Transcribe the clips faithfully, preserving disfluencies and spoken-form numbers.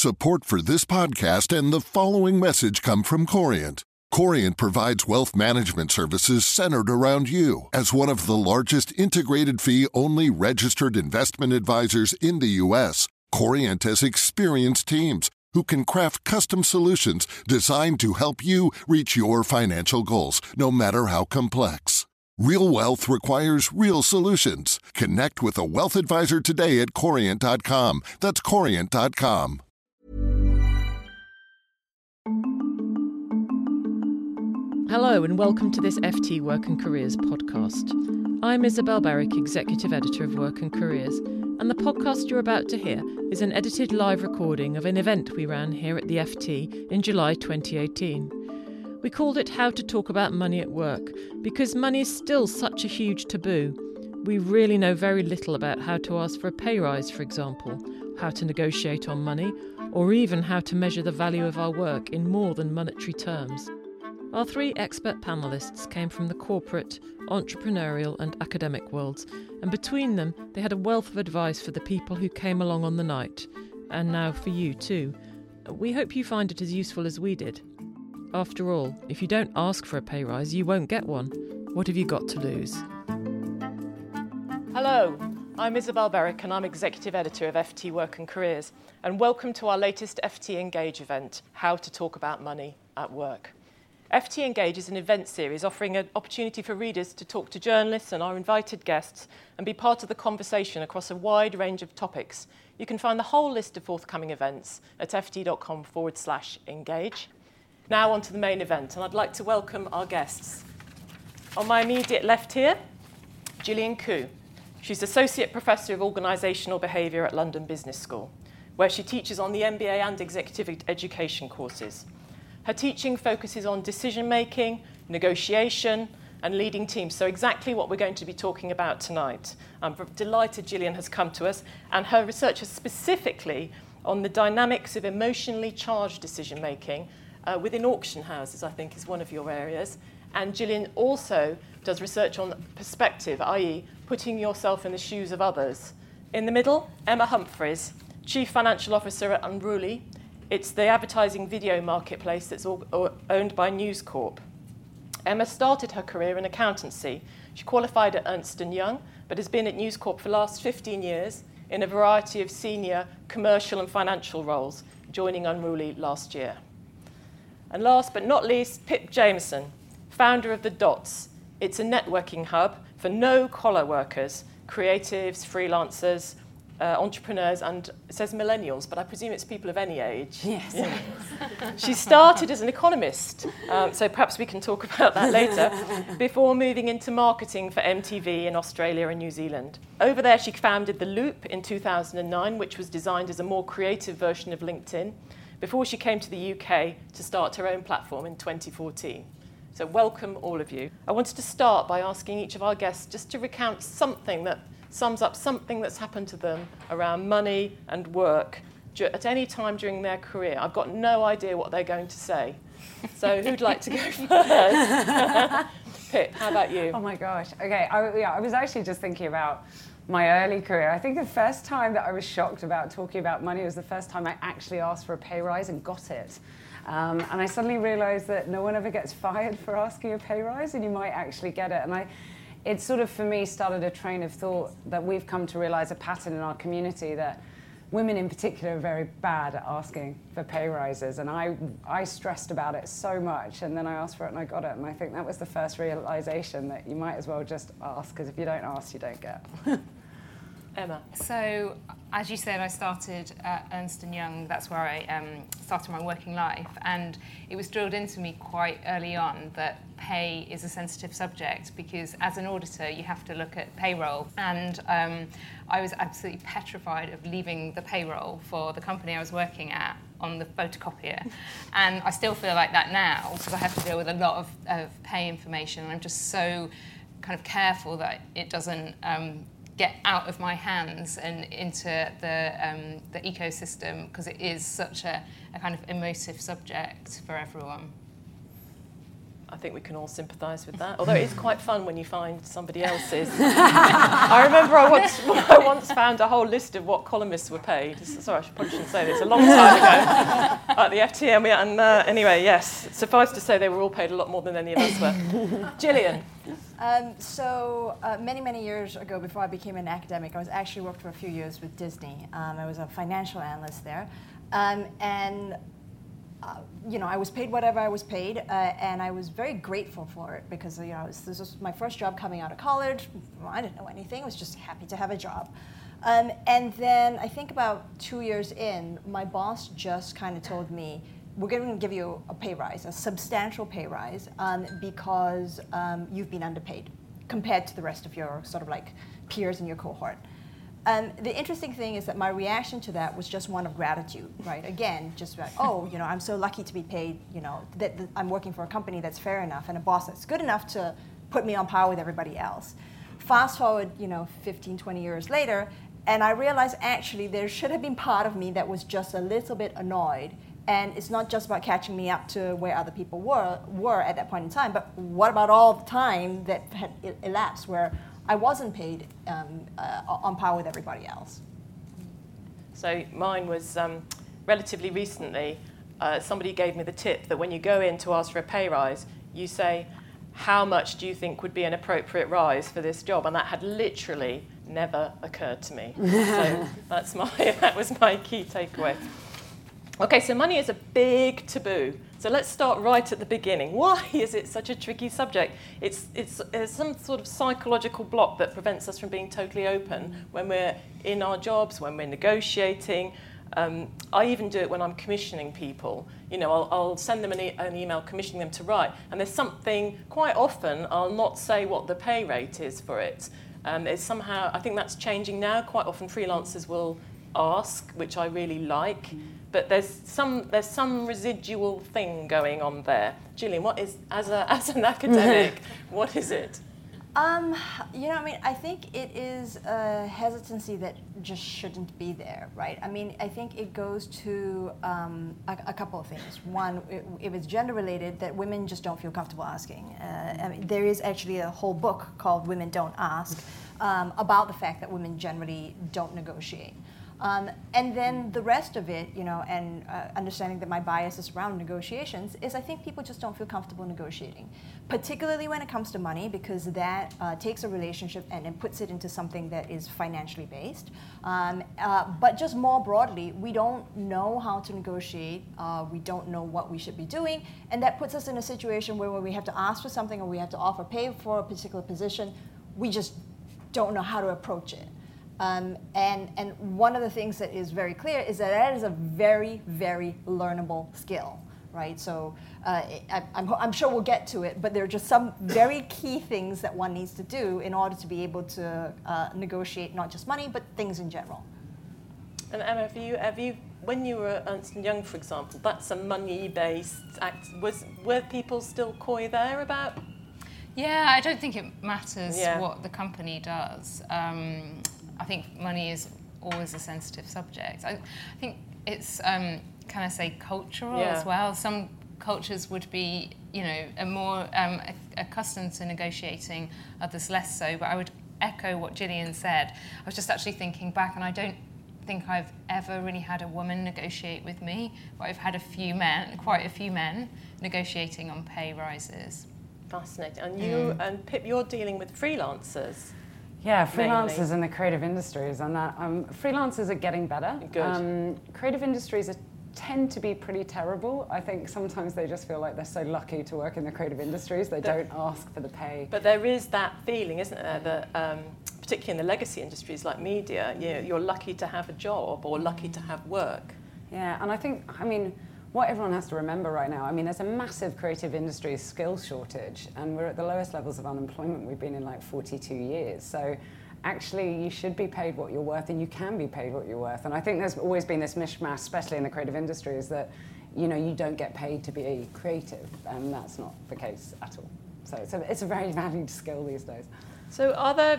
Support for this podcast and the following message come from Corient. Corient provides wealth management services centered around you. As one of the largest integrated fee-only registered investment advisors in the U S, Corient has experienced teams who can craft custom solutions designed to help you reach your financial goals, no matter how complex. Real wealth requires real solutions. Connect with a wealth advisor today at corient dot com. That's corient dot com. Hello and welcome to this F T Work and Careers podcast. I'm Isabel Barrick, Executive Editor of Work and Careers, and the podcast you're about to hear is an edited live recording of an event we ran here at the F T in July twenty eighteen. We called it How to Talk About Money at Work because money is still such a huge taboo. We really know very little about how to ask for a pay rise, for example, how to negotiate on money, or even how to measure the value of our work in more than monetary terms. Our three expert panellists came from the corporate, entrepreneurial and academic worlds, and between them they had a wealth of advice for the people who came along on the night, and now for you too. We hope you find it as useful as we did. After all, if you don't ask for a pay rise, you won't get one. What have you got to lose? Hello, I'm Isabel Barrick and I'm Executive Editor of F T Work and Careers, and welcome to our latest F T Engage event, How to Talk About Money at Work. F T Engage is an event series offering an opportunity for readers to talk to journalists and our invited guests and be part of the conversation across a wide range of topics. You can find the whole list of forthcoming events at ft.com forward slash engage. Now on to the main event, and I'd like to welcome our guests. On my immediate left here, Gillian Koo. She's Associate Professor of Organisational Behaviour at London Business School, where she teaches on the M B A and Executive Education courses. Her teaching focuses on decision-making, negotiation, and leading teams, so exactly what we're going to be talking about tonight. I'm delighted Gillian has come to us, and her research is specifically on the dynamics of emotionally charged decision-making uh, within auction houses, I think is one of your areas. And Gillian also does research on perspective, that is putting yourself in the shoes of others. In the middle, Emma Humphries, Chief Financial Officer at Unruly. It's the advertising video marketplace that's all, or owned by News Corp. Emma started her career in accountancy. She qualified at Ernst and Young, but has been at News Corp for the last fifteen years in a variety of senior commercial and financial roles, joining Unruly last year. And last but not least, Pip Jameson, founder of The Dots. It's a networking hub for no-collar workers, creatives, freelancers, Uh, entrepreneurs, and it says millennials, but I presume it's people of any age. Yes. Yeah. She started as an economist, um, so perhaps we can talk about that later, before moving into marketing for M T V in Australia and New Zealand. Over there, she founded The Loop in two thousand nine, which was designed as a more creative version of LinkedIn, before she came to the U K to start her own platform in twenty fourteen. So welcome, all of you. I wanted to start by asking each of our guests just to recount something that sums up something that's happened to them around money and work at any time during their career. I've got no idea what they're going to say. So who'd like to go first? Pip, how about you? Oh my gosh. Okay, I, yeah, I was actually just thinking about my early career. I think the first time that I was shocked about talking about money was the first time I actually asked for a pay rise and got it. Um, and I suddenly realised that no one ever gets fired for asking a pay rise, and you might actually get it. And I It sort of, for me, started a train of thought that we've come to realise a pattern in our community that women in particular are very bad at asking for pay rises. And I, I stressed about it so much, and then I asked for it and I got it. And I think that was the first realisation that you might as well just ask, because if you don't ask, you don't get. Emma. So, as you said, I started at Ernst and Young. That's where I um, started my working life, and it was drilled into me quite early on that pay is a sensitive subject, because as an auditor you have to look at payroll, and um, I was absolutely petrified of leaving the payroll for the company I was working at on the photocopier, and I still feel like that now because I have to deal with a lot of, of pay information, and I'm just so kind of careful that it doesn't um, get out of my hands and into the um, the ecosystem, because it is such a, a kind of emotive subject for everyone. I think we can all sympathise with that. Although it is quite fun when you find somebody else's. I remember I once, I once found a whole list of what columnists were paid. Sorry, I probably shouldn't say this. A long time ago at the F T M. And uh, anyway, yes, suffice to say they were all paid a lot more than any of us were. Gillian. Um, so uh, many, many years ago, before I became an academic, I was actually worked for a few years with Disney. Um, I was a financial analyst there. Um, and Uh, you know, I was paid whatever I was paid, uh, and I was very grateful for it because, you know, was, this was my first job coming out of college. Well, I didn't know anything. I was just happy to have a job. Um, and then I think about two years in, my boss just kind of told me, we're going to give you a pay rise, a substantial pay rise, um, because um, you've been underpaid compared to the rest of your sort of like peers in your cohort. Um, the interesting thing is that my reaction to that was just one of gratitude, right? Again, just like, oh, you know, I'm so lucky to be paid, you know, that, that I'm working for a company that's fair enough and a boss that's good enough to put me on par with everybody else. Fast forward, you know, fifteen, twenty years later, and I realized actually there should have been part of me that was just a little bit annoyed. And it's not just about catching me up to where other people were, were at that point in time, but what about all the time that had elapsed where I wasn't paid um, uh, on par with everybody else. So mine was um, relatively recently, uh, somebody gave me the tip that when you go in to ask for a pay rise, you say, how much do you think would be an appropriate rise for this job? And that had literally never occurred to me. So that's my, that was my key takeaway. Okay, so money is a big taboo. So let's start right at the beginning. Why is it such a tricky subject? It's, it's, it's some sort of psychological block that prevents us from being totally open when we're in our jobs, when we're negotiating. Um, I even do it when I'm commissioning people. You know, I'll, I'll send them an, e- an email commissioning them to write, and there's something, quite often, I'll not say what the pay rate is for it. Um, it's somehow, I think that's changing now. Quite often freelancers will ask, which I really like. But there's some there's some residual thing going on there. Gillian, what is, as a as an academic, what is it? Um, you know, I mean, I think it is a hesitancy that just shouldn't be there, right? I mean, I think it goes to um, a, a couple of things. One, if it's gender related, that women just don't feel comfortable asking. Uh, I mean, there is actually a whole book called Women Don't Ask um, about the fact that women generally don't negotiate. Um, and then the rest of it, you know, and uh, understanding that my bias is around negotiations, is I think people just don't feel comfortable negotiating, particularly when it comes to money, because that uh, takes a relationship and, and puts it into something that is financially based. Um, uh, but just more broadly, we don't know how to negotiate. Uh, we don't know what we should be doing, and that puts us in a situation where when we have to ask for something or we have to offer pay for a particular position, we just don't know how to approach it. Um, and, and one of the things that is very clear is that that is a very, very learnable skill, right? So uh, I, I'm, I'm sure we'll get to it, but there are just some very key things that one needs to do in order to be able to uh, negotiate not just money, but things in general. And Emma, have you, have you, when you were at Ernst and Young, for example, that's a money-based act. Was, were people still coy there about? Yeah, I don't think it matters yeah. what the company does. Um, I think money is always a sensitive subject. I, I think it's, um, can I say, cultural yeah. as well. Some cultures would be, you know, a more um, accustomed to negotiating, others less so. But I would echo what Gillian said. I was just actually thinking back, and I don't think I've ever really had a woman negotiate with me, but I've had a few men, quite a few men, negotiating on pay rises. Fascinating. And you mm. and Pip, you're dealing with freelancers. Yeah, freelancers mainly. in the creative industries, and that um, freelancers are getting better. Good. Um, creative industries are, tend to be pretty terrible. I think sometimes they just feel like they're so lucky to work in the creative industries, they don't ask for the pay. But there is that feeling, isn't there, that um, particularly in the legacy industries like media, you know, you're lucky to have a job or lucky to have work. Yeah, and I think, I mean, what everyone has to remember right now, I mean, there's a massive creative industry skills shortage, and we're at the lowest levels of unemployment we've been in like forty-two years. So actually, you should be paid what you're worth, and you can be paid what you're worth. And I think there's always been this mishmash, especially in the creative industry, is that, you know, you don't get paid to be creative, and that's not the case at all. So it's a, it's a very valued skill these days. So are there,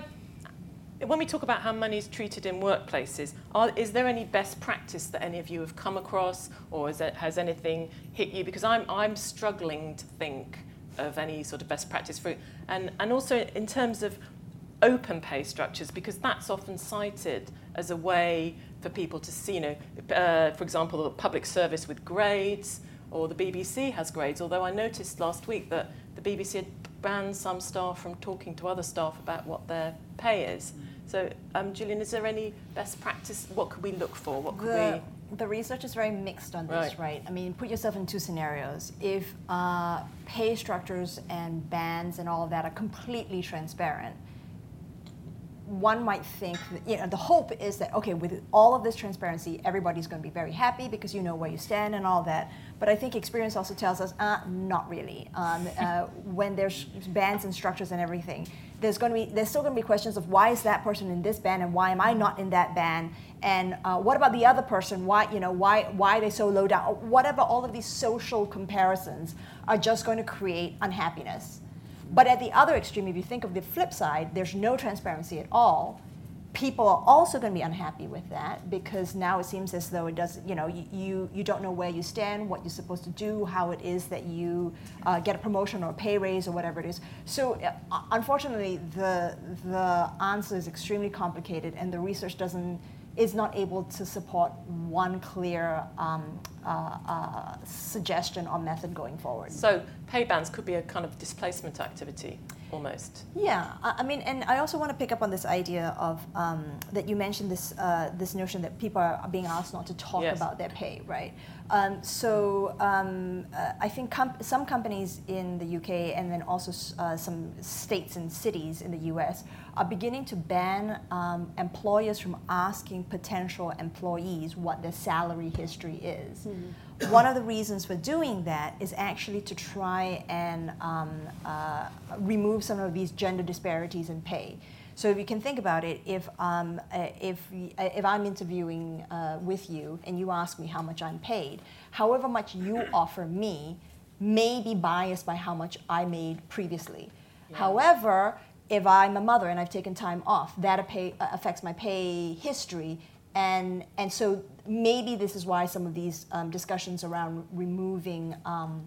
when we talk about how money is treated in workplaces, are, is there any best practice that any of you have come across, or is it, has anything hit you? Because I'm, I'm struggling to think of any sort of best practice for, and, and also in terms of open pay structures, because that's often cited as a way for people to see, you know, uh, for example, the public service with grades, or the B B C has grades, although I noticed last week that the B B C had banned some staff from talking to other staff about what their pay is. So, um, Gillian, is there any best practice? What could we look for? What could the, we... The research is very mixed on this, right? right? I mean, put yourself in two scenarios. If uh, pay structures and bands and all of that are completely transparent, one might think that, you know, the hope is that, okay, with all of this transparency, everybody's going to be very happy because you know where you stand and all that. But I think experience also tells us, uh, not really. Um, uh, when there's bands and structures and everything, there's going to be there's still going to be questions of why is that person in this band and why am I not in that band, and uh, what about the other person? Why you know why why are they so low down? Or whatever. All of these social comparisons are just going to create unhappiness. But at the other extreme, if you think of the flip side, there's no transparency at all. People are also going to be unhappy with that because now it seems as though it does, you know, you, you, you don't know where you stand, what you're supposed to do, how it is that you uh, get a promotion or a pay raise or whatever it is. So uh, unfortunately, the, the answer is extremely complicated and the research doesn't, is not able to support one clear um, uh, uh, suggestion or method going forward. So pay bands could be a kind of displacement activity, almost. Yeah, I mean, and I also want to pick up on this idea of um, that you mentioned this uh, this notion that people are being asked not to talk yes. about their pay, right? Um, so um, uh, I think com- some companies in the U K and then also uh, some states and cities in the U S are beginning to ban um, employers from asking potential employees what their salary history is. Mm-hmm. One of the reasons for doing that is actually to try and um, uh, remove some of these gender disparities in pay. So if you can think about it, if um, uh, if uh, if I'm interviewing uh, with you and you ask me how much I'm paid, however much you offer me may be biased by how much I made previously. Yeah. However, if I'm a mother and I've taken time off, that pay, uh, affects my pay history. And and so maybe this is why some of these um, discussions around removing um,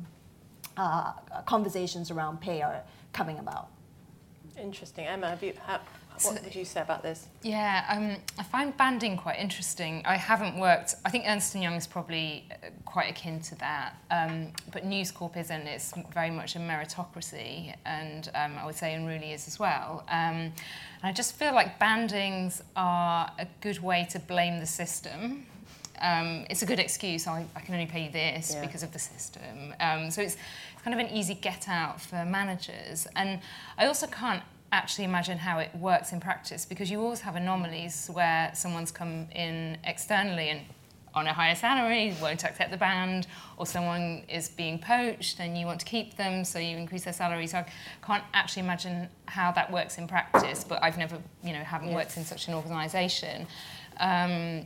uh, conversations around pay are coming about. Interesting. Emma, have you, have, what so, would you say about this? Yeah, um, I find banding quite interesting. I haven't worked, I think Ernst and Young is probably quite akin to that, um, but News Corp isn't. It's very much a meritocracy, and um, I would say Unruly is as well. Um, and I just feel like bandings are a good way to blame the system. Um, it's a good excuse, I, I can only pay you this yeah. because of the system. Um, so it's kind of an easy get out for managers. And I also can't actually imagine how it works in practice because you always have anomalies where someone's come in externally and on a higher salary, won't accept the band, or someone is being poached and you want to keep them, so you increase their salary. So I can't actually imagine how that works in practice, but I've never, you know, haven't yes. worked in such an organisation. Um,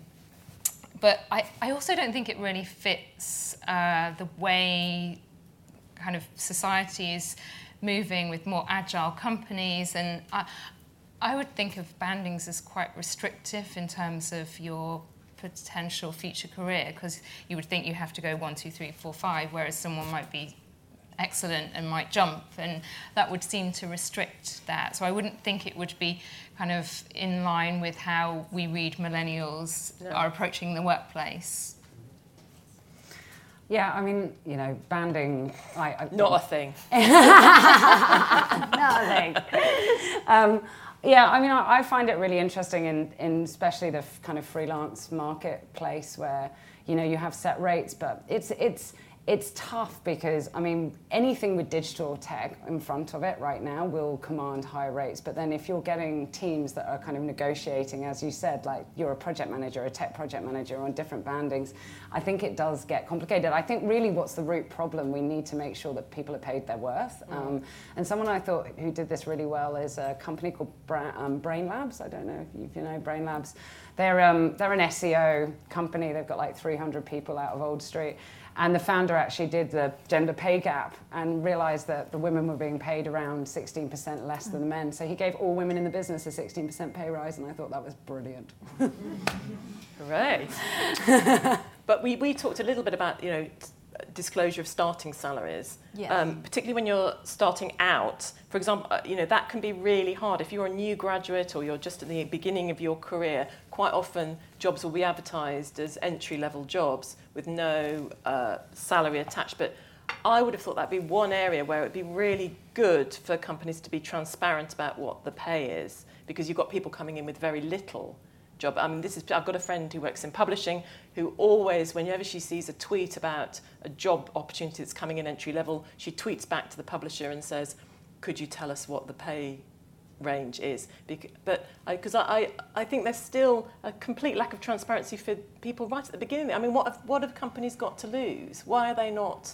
But I, I also don't think it really fits uh, the way kind of society is moving with more agile companies. And I, I would think of bandings as quite restrictive in terms of your potential future career, because you would think you have to go one, two, three, four, five, whereas someone might be excellent and might jump, and that would seem to restrict that. So I wouldn't think it would be kind of in line with how we read millennials no. are approaching the workplace. Yeah, I mean, you know, banding... I, I, Not a thing. Not a thing. Um, yeah, I mean, I, I find it really interesting in, in especially the f- kind of freelance marketplace where, you know, you have set rates, but it's it's... It's tough because, I mean, anything with digital tech in front of it right now will command higher rates. But then if you're getting teams that are kind of negotiating, as you said, like you're a project manager, a tech project manager on different bandings, I think it does get complicated. I think really what's the root problem, we need to make sure that people are paid their worth. Mm. Um, and someone I thought who did this really well is a company called Bra- um, Brain Labs. I don't know if you, if you know Brain Labs. They're, um, they're an S E O company. They've got like three hundred people out of Old Street. And the founder actually did the gender pay gap and realized that the women were being paid around sixteen percent less than the men. So he gave all women in the business a sixteen percent pay rise, and I thought that was brilliant. Hooray. But we, we talked a little bit about, you know, disclosure of starting salaries, Yes. um, particularly when you're starting out. For example, uh, you know, that can be really hard. If you're a new graduate or you're just at the beginning of your career, quite often jobs will be advertised as entry-level jobs with no uh, salary attached. But I would have thought that'd be one area where it'd be really good for companies to be transparent about what the pay is, because you've got people coming in with very little job. I mean, this is, I've got a friend who works in publishing who always, whenever she sees a tweet about a job opportunity that's coming in entry level, she tweets back to the publisher and says, could you tell us what the pay range is? Bec- but because I, I, I think there's still a complete lack of transparency for people right at the beginning. I mean, what have, what have companies got to lose? Why are they not,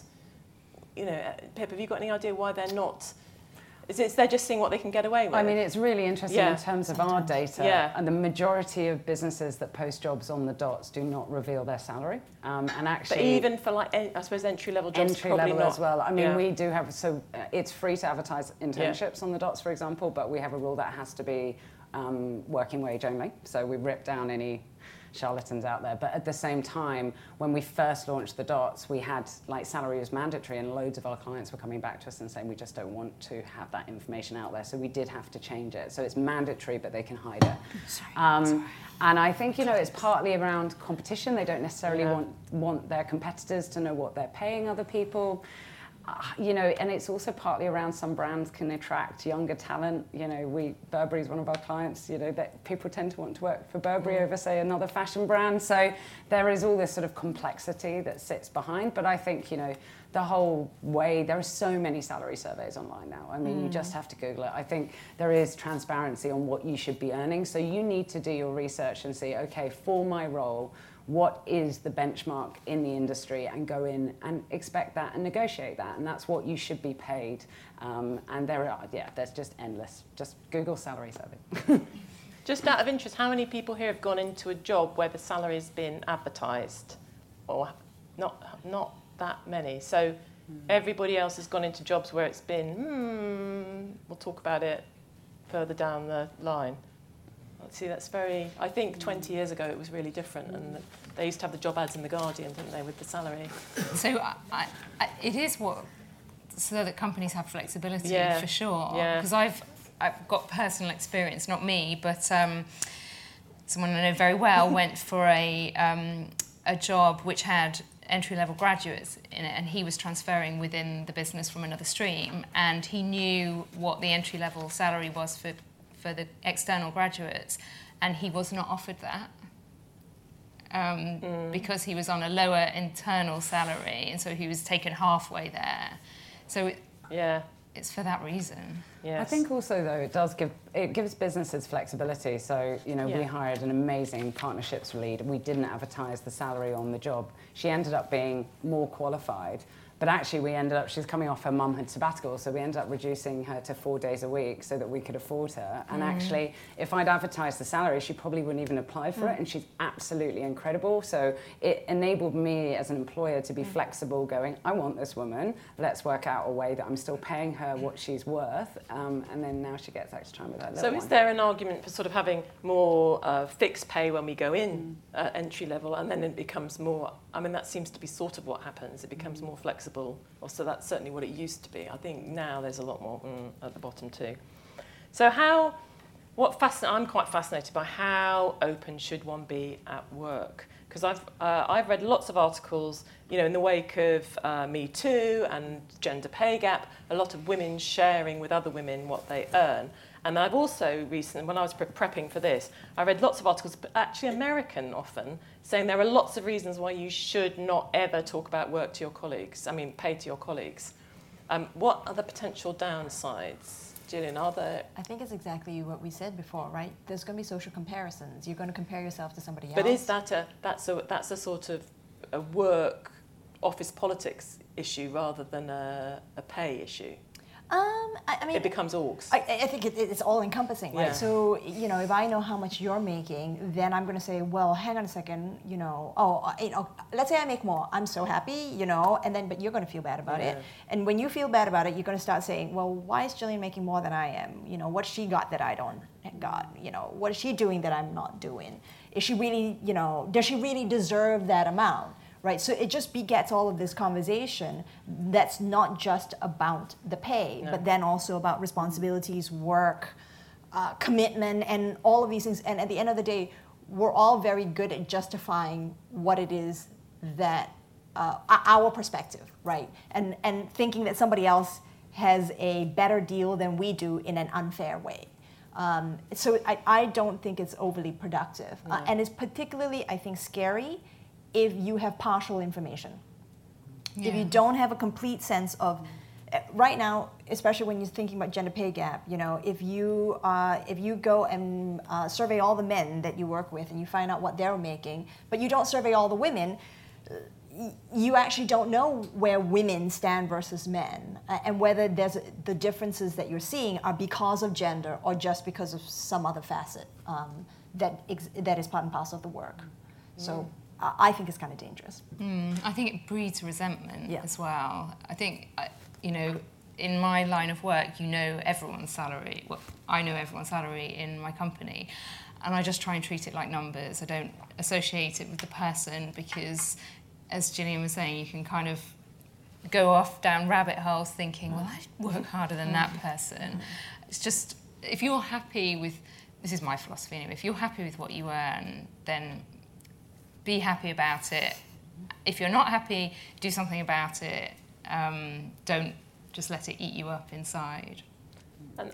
you know, Pip, have you got any idea why they're not? Is it they're just seeing what they can get away with? I mean, it's really interesting Yeah. in terms of our data. Yeah. And the majority of businesses that post jobs on the dots do not reveal their salary. Um, and actually, But even for, like, en- I suppose entry-level jobs, entry probably level not. as well. I mean, Yeah. we do have, so uh, it's free to advertise internships on the dots, for example, but we have a rule that has to be um, working wage only. So we rip down any charlatans out there. But at the same time, when we first launched the dots, we had, like, salary was mandatory, and loads of our clients were coming back to us and saying, we just don't want to have that information out there. So we did have to change it. So it's mandatory, but they can hide it. Sorry, Um, sorry. And I think, you know, it's partly around competition. They don't necessarily Yeah. want, want their competitors to know what they're paying other people. Uh, you know, and it's also partly around some brands can attract younger talent. You know, we Burberry is one of our clients. You know, that people tend to want to work for Burberry over, say, another fashion brand. So there is all this sort of complexity that sits behind. But I think, you know, the whole way, there are so many salary surveys online now. I mean, you just have to Google it. I think there is transparency on what you should be earning. So you need to do your research and see, okay, for my role, what is the benchmark in the industry, and go in and expect that and negotiate that, and that's what you should be paid. Um, and there are, yeah, there's just endless. Just Google salary survey. Just out of interest, how many people here have gone into a job where the salary's been advertised? Or not, not that many. So everybody else has gone into jobs where it's been, hmm, we'll talk about it further down the line. Let's see, that's very, I think twenty years ago it was really different, and they used to have the job ads in The Guardian, didn't they, with the salary? So I, I, I, it is what, so that companies have flexibility, Yeah. for sure. Yeah. Because I've, I've got personal experience, not me, but um, someone I know very well went for a, um, a job which had entry-level graduates in it, and he was transferring within the business from another stream, and he knew what the entry-level salary was for for the external graduates, and he was not offered that um, mm. because he was on a lower internal salary, and so he was taken halfway there. So it, Yeah. it's for that reason. Yes. I think also, though, it does give, it gives businesses flexibility. So, you know, Yeah. we hired an amazing partnerships lead. We didn't advertise the salary on the job. She ended up being more qualified. But actually, we ended up, she's coming off her mum had sabbatical, so we ended up reducing her to four days a week so that we could afford her. And mm. actually, if I'd advertised the salary, she probably wouldn't even apply for mm. it, and she's absolutely incredible. So it enabled me as an employer to be mm. flexible, going, I want this woman, let's work out a way that I'm still paying her what she's worth, um, and then now she gets extra time with her little So one. is there an argument for sort of having more uh, fixed pay when we go in mm. uh, entry level, and then it becomes more, I mean, that seems to be sort of what happens, it becomes mm. more flexible. Or so that's certainly what it used to be. I think now there's a lot more mm, at the bottom too. So how, what fascin- I'm quite fascinated by how open should one be at work? Because I've, uh, I've read lots of articles, you know, in the wake of uh, Me Too and gender pay gap, a lot of women sharing with other women what they earn. And I've also recently, when I was pre- prepping for this, I read lots of articles, but actually American often, saying there are lots of reasons why you should not ever talk about work to your colleagues, I mean, pay to your colleagues. Um, what are the potential downsides? Gillian, are there? I think it's exactly what we said before, right? There's going to be social comparisons. You're going to compare yourself to somebody else. But is that a, that's a, that's a sort of a work office politics issue rather than a, a pay issue? Um, I, I mean, it becomes orgs. I, I think it, it's all encompassing, right? Yeah. So, you know, if I know how much you're making, then I'm going to say, well, hang on a second, you know, oh, you know, let's say I make more. I'm so happy, you know, and then, but you're going to feel bad about Yeah. it. And when you feel bad about it, you're going to start saying, well, why is Gillian making more than I am? You know, what's she got that I don't got? You know, what is she doing that I'm not doing? Is she really, you know, does she really deserve that amount? right? So it just begets all of this conversation that's not just about the pay, no. but then also about responsibilities, work, uh, commitment, and all of these things. And at the end of the day, we're all very good at justifying what it is that uh, our perspective, right? And and thinking that somebody else has a better deal than we do in an unfair way. Um, so I, I don't think it's overly productive. Yeah. Uh, and it's particularly, I think, scary if you have partial information. Yeah. If you don't have a complete sense of, uh, right now, especially when you're thinking about gender pay gap, you know, if you uh, if you go and uh, survey all the men that you work with and you find out what they're making, but you don't survey all the women, uh, you actually don't know where women stand versus men, uh, and whether there's a, the differences that you're seeing are because of gender or just because of some other facet um, that ex- that is part and parcel of the work. Mm. So uh, I think it's kind of dangerous. Mm, I think it breeds resentment yeah. as well. I think, uh, you know, in my line of work, you know everyone's salary. Well, I know everyone's salary in my company, and I just try and treat it like numbers. I don't associate it with the person because, as Gillian was saying, you can kind of go off down rabbit holes thinking, well, I work harder than that person. It's just, if you're happy with, this is my philosophy anyway, if you're happy with what you earn, then be happy about it. If you're not happy, do something about it. Um, don't just let it eat you up inside. And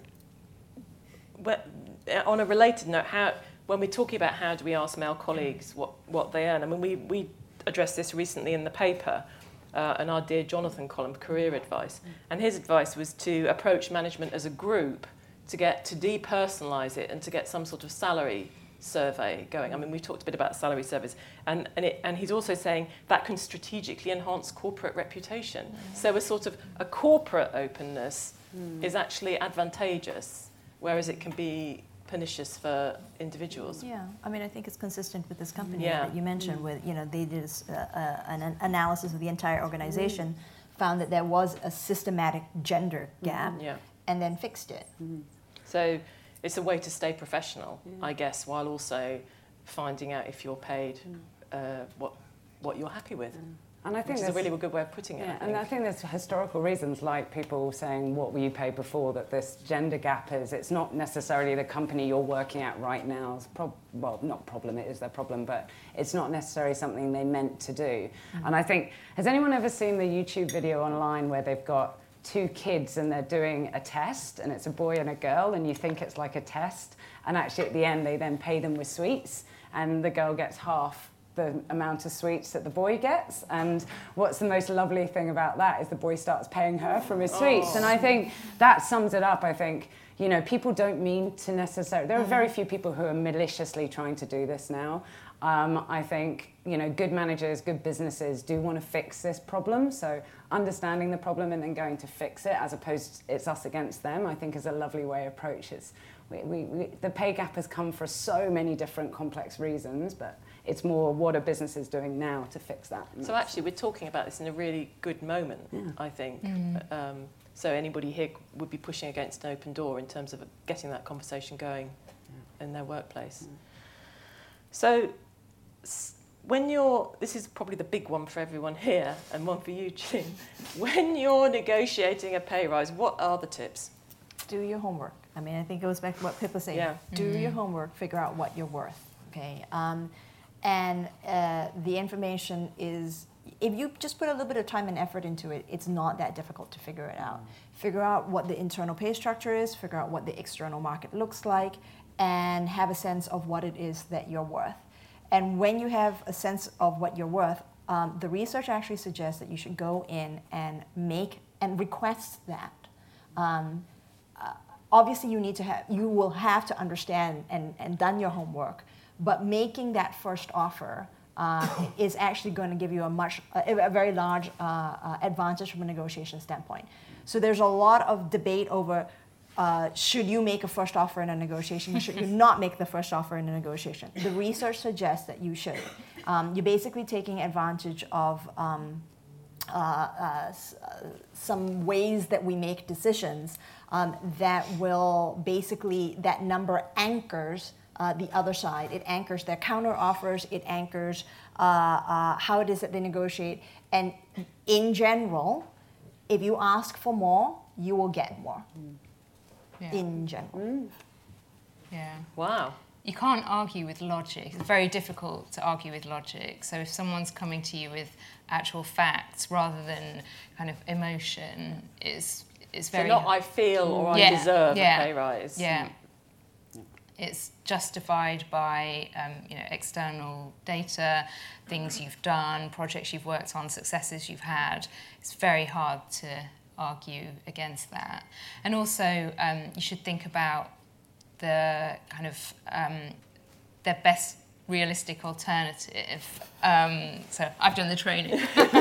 but on a related note, how when we're talking about how do we ask male colleagues what, what they earn, I mean, we, we addressed this recently in the paper, uh, and our Dear Jonathan column, Career Advice, and his advice was to approach management as a group to get to depersonalise it and to get some sort of salary survey going. I mean, we talked a bit about salary surveys, and and, it, and he's also saying that can strategically enhance corporate reputation. Mm. So a sort of a corporate openness mm. is actually advantageous, whereas it can be pernicious for individuals. Yeah, I mean, I think it's consistent with this company yeah. that you mentioned. Mm. With you know, they did a, uh, an analysis of the entire organization, mm. found that there was a systematic gender gap, mm. yeah. and then fixed it. Mm. So it's a way to stay professional, yeah. I guess, while also finding out if you're paid uh, what what you're happy with. Yeah. And I think it's a really good way of putting it. Yeah, I think. And I think there's historical reasons, like people saying, what were you paid before, that this gender gap is, it's not necessarily the company you're working at right now. It's prob- well, not problem, it is their problem, but it's not necessarily something they meant to do. Mm-hmm. And I think, has anyone ever seen the YouTube video online where they've got two kids and they're doing a test, and it's a boy and a girl, and you think it's like a test, and actually at the end they then pay them with sweets, and the girl gets half the amount of sweets that the boy gets, and what's the most lovely thing about that is the boy starts paying her from his sweets. Oh. And I think that sums it up. I think, you know, people don't mean to necessarily, there are very few people who are maliciously trying to do this now. Um, I think, you know, good managers, good businesses do want to fix this problem, so understanding the problem and then going to fix it as opposed to it's us against them, I think is a lovely way to approach it. We, we, we, the pay gap has come for so many different complex reasons, but it's more what are businesses doing now to fix that. So actually we're talking about this in a really good moment, yeah. I think. Mm. Um, so anybody here would be pushing against an open door in terms of getting that conversation going yeah. in their workplace. Yeah. So when you're, this is probably the big one for everyone here and one for you, Gillian. When you're negotiating a pay rise, what are the tips? Do your homework. I mean, I think it goes back to what Pip was saying. Yeah. Do mm-hmm. your homework, figure out what you're worth, okay? Um, and uh, the information is, if you just put a little bit of time and effort into it, it's not that difficult to figure it out. Mm. Figure out what the internal pay structure is, figure out what the external market looks like, and have a sense of what it is that you're worth. And when you have a sense of what you're worth, um, the research actually suggests that you should go in and make and request that. Um, uh, obviously, you need to have, you will have to understand and, and done your homework, but making that first offer uh, is actually going to give you a much, a, a very large uh, uh, advantage from a negotiation standpoint. So there's a lot of debate over Uh, should you make a first offer in a negotiation? Should you not make the first offer in a negotiation? The research suggests that you should. Um, you're basically taking advantage of um, uh, uh, s- uh, some ways that we make decisions um, that will basically, that number anchors uh, the other side. It anchors their counter offers. It anchors uh, uh, how it is that they negotiate. And in general, if you ask for more, you will get more. Mm. Yeah. In general. Mm. Yeah. Wow. You can't argue with logic. It's very difficult to argue with logic. So if someone's coming to you with actual facts rather than kind of emotion, is is very... So not I feel or yeah, I deserve yeah, a pay rise. Yeah. It's justified by um, you know, external data, things you've done, projects you've worked on, successes you've had. It's very hard to argue against that. And also, um, you should think about the kind of um, their best realistic alternative. Um, so I've done the training.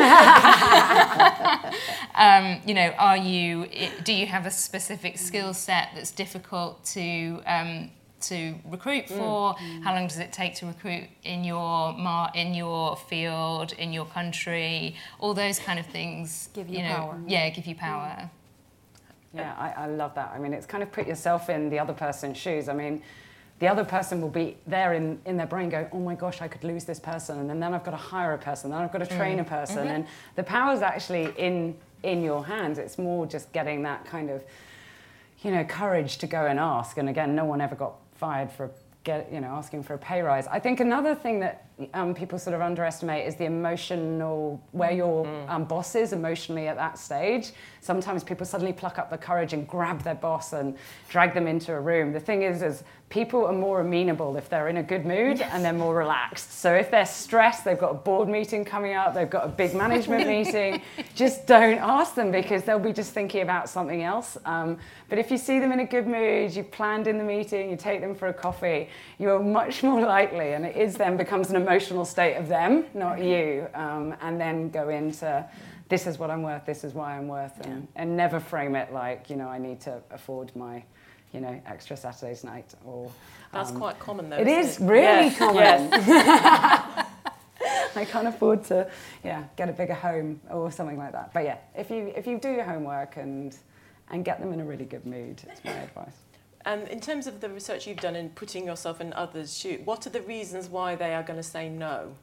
um, you know, are you? Do you have a specific skill set that's difficult to um, to recruit for? Mm. How long does it take to recruit in your mar- in your field, in your country? All those kind of things. Give you, you know, power. Yeah, give you power. Mm. Yeah, I, I love that. I mean, it's kind of put yourself in the other person's shoes. I mean, the other person will be there in, in their brain going, oh my gosh, I could lose this person. And then, then I've got to hire a person. Then I've got to train mm. a person. Mm-hmm. And the power's actually in, in your hands. It's more just getting that kind of, you know, courage to go and ask. And again, no one ever got fired for get, you know, asking for a pay rise. I think another thing that um, people sort of underestimate is the emotional, where your mm. um, boss is emotionally at that stage. Sometimes people suddenly pluck up the courage and grab their boss and drag them into a room. The thing is, is people are more amenable if they're in a good mood yes. and they're more relaxed. So if they're stressed, they've got a board meeting coming up, they've got a big management meeting, just don't ask them because they'll be just thinking about something else. Um, but if you see them in a good mood, you've planned in the meeting, you take them for a coffee, you're much more likely, and it is then becomes an emotional state of them, not you, um, and then go into this is what I'm worth, this is why I'm worth, and, yeah. and never frame it like, you know, I need to afford my, you know, extra Saturdays night. Or That's um, quite common though. It is it? really yes. common. Yes. I can't afford to, yeah, get a bigger home or something like that. But yeah, if you if you do your homework and and get them in a really good mood, it's my advice. And in terms of the research you've done in putting yourself in others' shoes, what are the reasons why they are going to say no?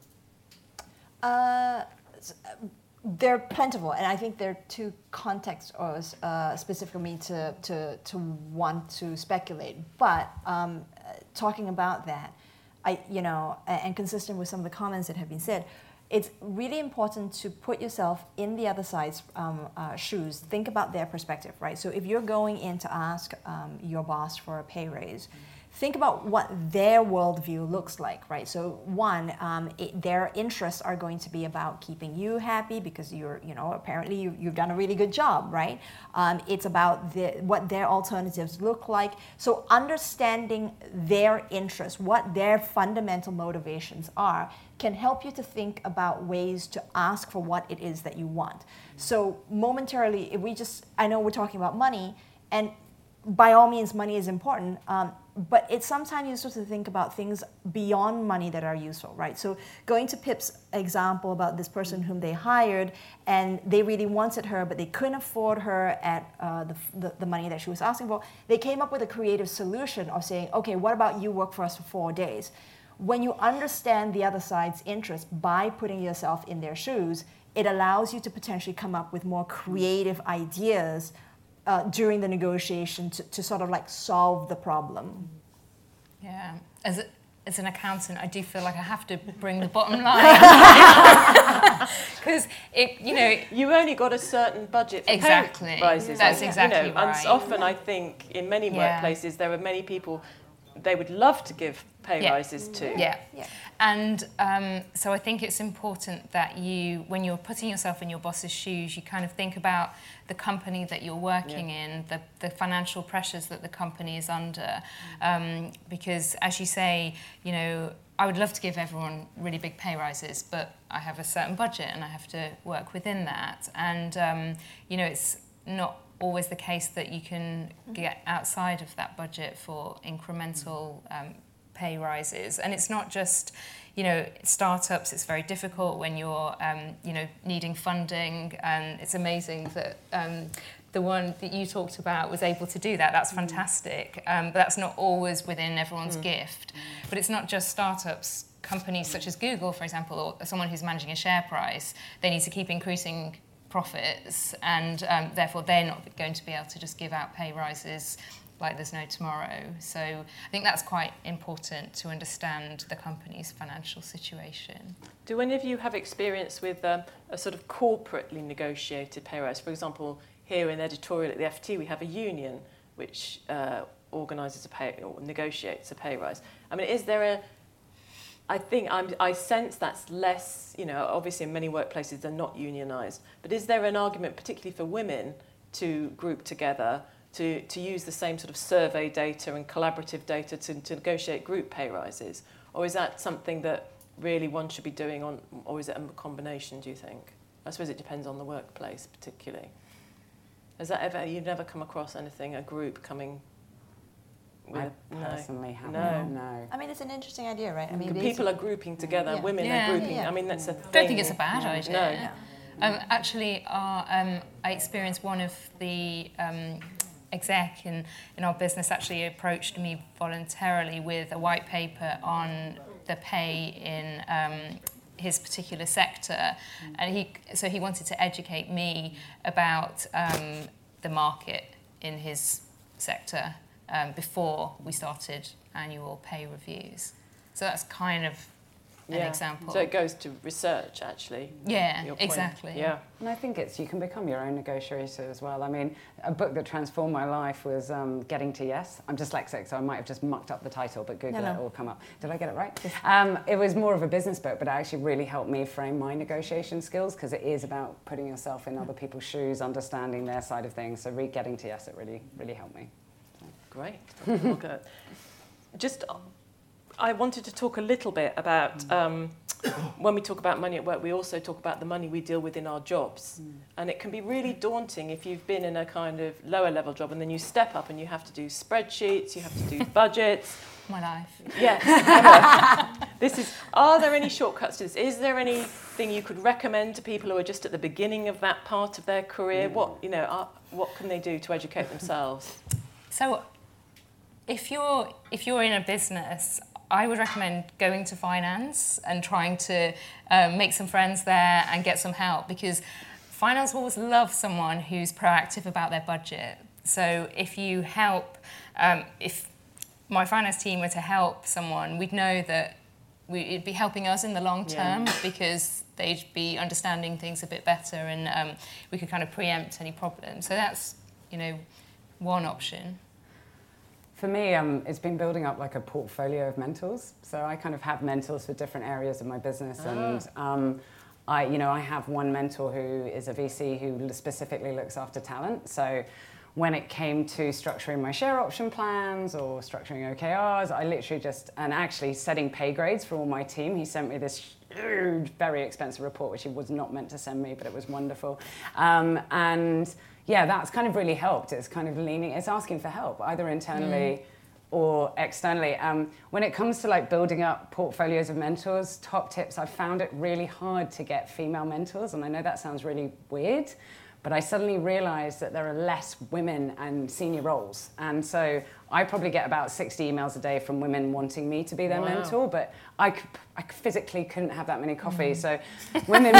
Uh, they're plentiful, and I think there are two contexts uh, specific for me to, to, to want to speculate. But um, talking about that, I, you know, and consistent with some of the comments that have been said, it's really important to put yourself in the other side's um, uh, shoes. Think about their perspective, right? So if you're going in to ask um, your boss for a pay raise, think about what their worldview looks like, right? So one, um, it, their interests are going to be about keeping you happy because you're, you know, apparently you, you've done a really good job, right? Um, it's about the, what their alternatives look like. So understanding their interests, what their fundamental motivations are, can help you to think about ways to ask for what it is that you want. So momentarily, if we just, I know we're talking about money, and by all means, money is important, um, but it's sometimes useful to think about things beyond money that are useful, right? So going to Pip's example about this person whom they hired, and they really wanted her, but they couldn't afford her at uh, the, the, the money that she was asking for, they came up with a creative solution of saying, okay, what about you work for us for four days? When you understand the other side's interest by putting yourself in their shoes, it allows you to potentially come up with more creative ideas Uh, during the negotiation to, to sort of like solve the problem. Yeah, as a, as an accountant, I do feel like I have to bring the bottom line because it, you know, you only got a certain budget for exactly. pay rises. That's like, exactly you know, right. And often, I think in many yeah. workplaces there are many people they would love to give pay yeah. rises to. Yeah, yeah. And um, so I think it's important that you, when you're putting yourself in your boss's shoes, you kind of think about the company that you're working yeah. in, the, the financial pressures that the company is under. Um, because as you say, you know, I would love to give everyone really big pay rises, but I have a certain budget and I have to work within that. And, um, you know, it's not always the case that you can get outside of that budget for incremental um, pay rises. And it's not just, you know, startups, it's very difficult when you're, um, you know, needing funding, and it's amazing that um, the one that you talked about was able to do that. That's fantastic. Um, but that's not always within everyone's mm. gift. But it's not just startups. Companies such as Google, for example, or someone who's managing a share price, they need to keep increasing profits, and um, therefore they're not going to be able to just give out pay rises like there's no tomorrow. So I think that's quite important to understand the company's financial situation. Do any of you have experience with um, a sort of corporately negotiated pay rise? For example, here in editorial at the F T, we have a union which uh, organises a pay or negotiates a pay rise. I mean, is there a? I think I'm, I sense that's less. You know, obviously in many workplaces they're not unionised. But is there an argument, particularly for women, to group together to to use the same sort of survey data and collaborative data to, to negotiate group pay rises, or is that something that really one should be doing on, or is it a combination? Do you think? I suppose it depends on the workplace, particularly. Has that ever, you've never come across anything, a group coming with... I personally haven't, no. no. I mean, it's an interesting idea, right? I mean, people are grouping together, yeah. women yeah. are grouping, yeah. I mean, that's a I thing. don't think it's a bad no. idea. No. Yeah. Um, actually, our, um, I experienced one of the um, exec in, in our business actually approached me voluntarily with a white paper on the pay in um, his particular sector, mm. and he so he wanted to educate me about um, the market in his sector um, before we started annual pay reviews. So that's kind of an yeah. example. So it goes to research, actually. Yeah, exactly. Yeah. And I think it's you can become your own negotiator as well. I mean, a book that transformed my life was um, Getting to Yes. I'm dyslexic, so I might have just mucked up the title, but Google no, no. it, it will come up. Did I get it right? Um, it was more of a business book, but it actually really helped me frame my negotiation skills, because it is about putting yourself in other people's shoes, understanding their side of things. So read Getting to Yes, it really, really helped me. So. Great. Well, good. Just... I wanted to talk a little bit about, um, when we talk about money at work, we also talk about the money we deal with in our jobs. Mm. And it can be really daunting if you've been in a kind of lower level job and then you step up and you have to do spreadsheets, you have to do budgets. My life. Yes. This is, are there any shortcuts to this? Is there anything you could recommend to people who are just at the beginning of that part of their career? Mm. What, you know, are, what can they do to educate themselves? So if you're, if you're in a business, I would recommend going to finance and trying to um, make some friends there and get some help, because finance always love someone who's proactive about their budget. So if you help, um, if my finance team were to help someone, we'd know that we, it'd be helping us in the long term, yeah. because they'd be understanding things a bit better, and um, we could kind of preempt any problems. So that's, you know, one option. For me, um, it's been building up like a portfolio of mentors. So I kind of have mentors for different areas of my business. Ah. And um, I, you know, I have one mentor who is a V C who specifically looks after talent. So when it came to structuring my share option plans or structuring O K Rs, I literally just, and actually setting pay grades for all my team, he sent me this huge, very expensive report, which he was not meant to send me, but it was wonderful. Um, and yeah, that's kind of really helped. It's kind of leaning, it's asking for help, either internally mm. or externally. Um, when it comes to like building up portfolios of mentors, top tips, I've found it really hard to get female mentors. And I know that sounds really weird, but I suddenly realized that there are less women and senior roles. And so I probably get about sixty emails a day from women wanting me to be their wow. mentor, but I, could, I physically couldn't have that many coffees. Mm. So women,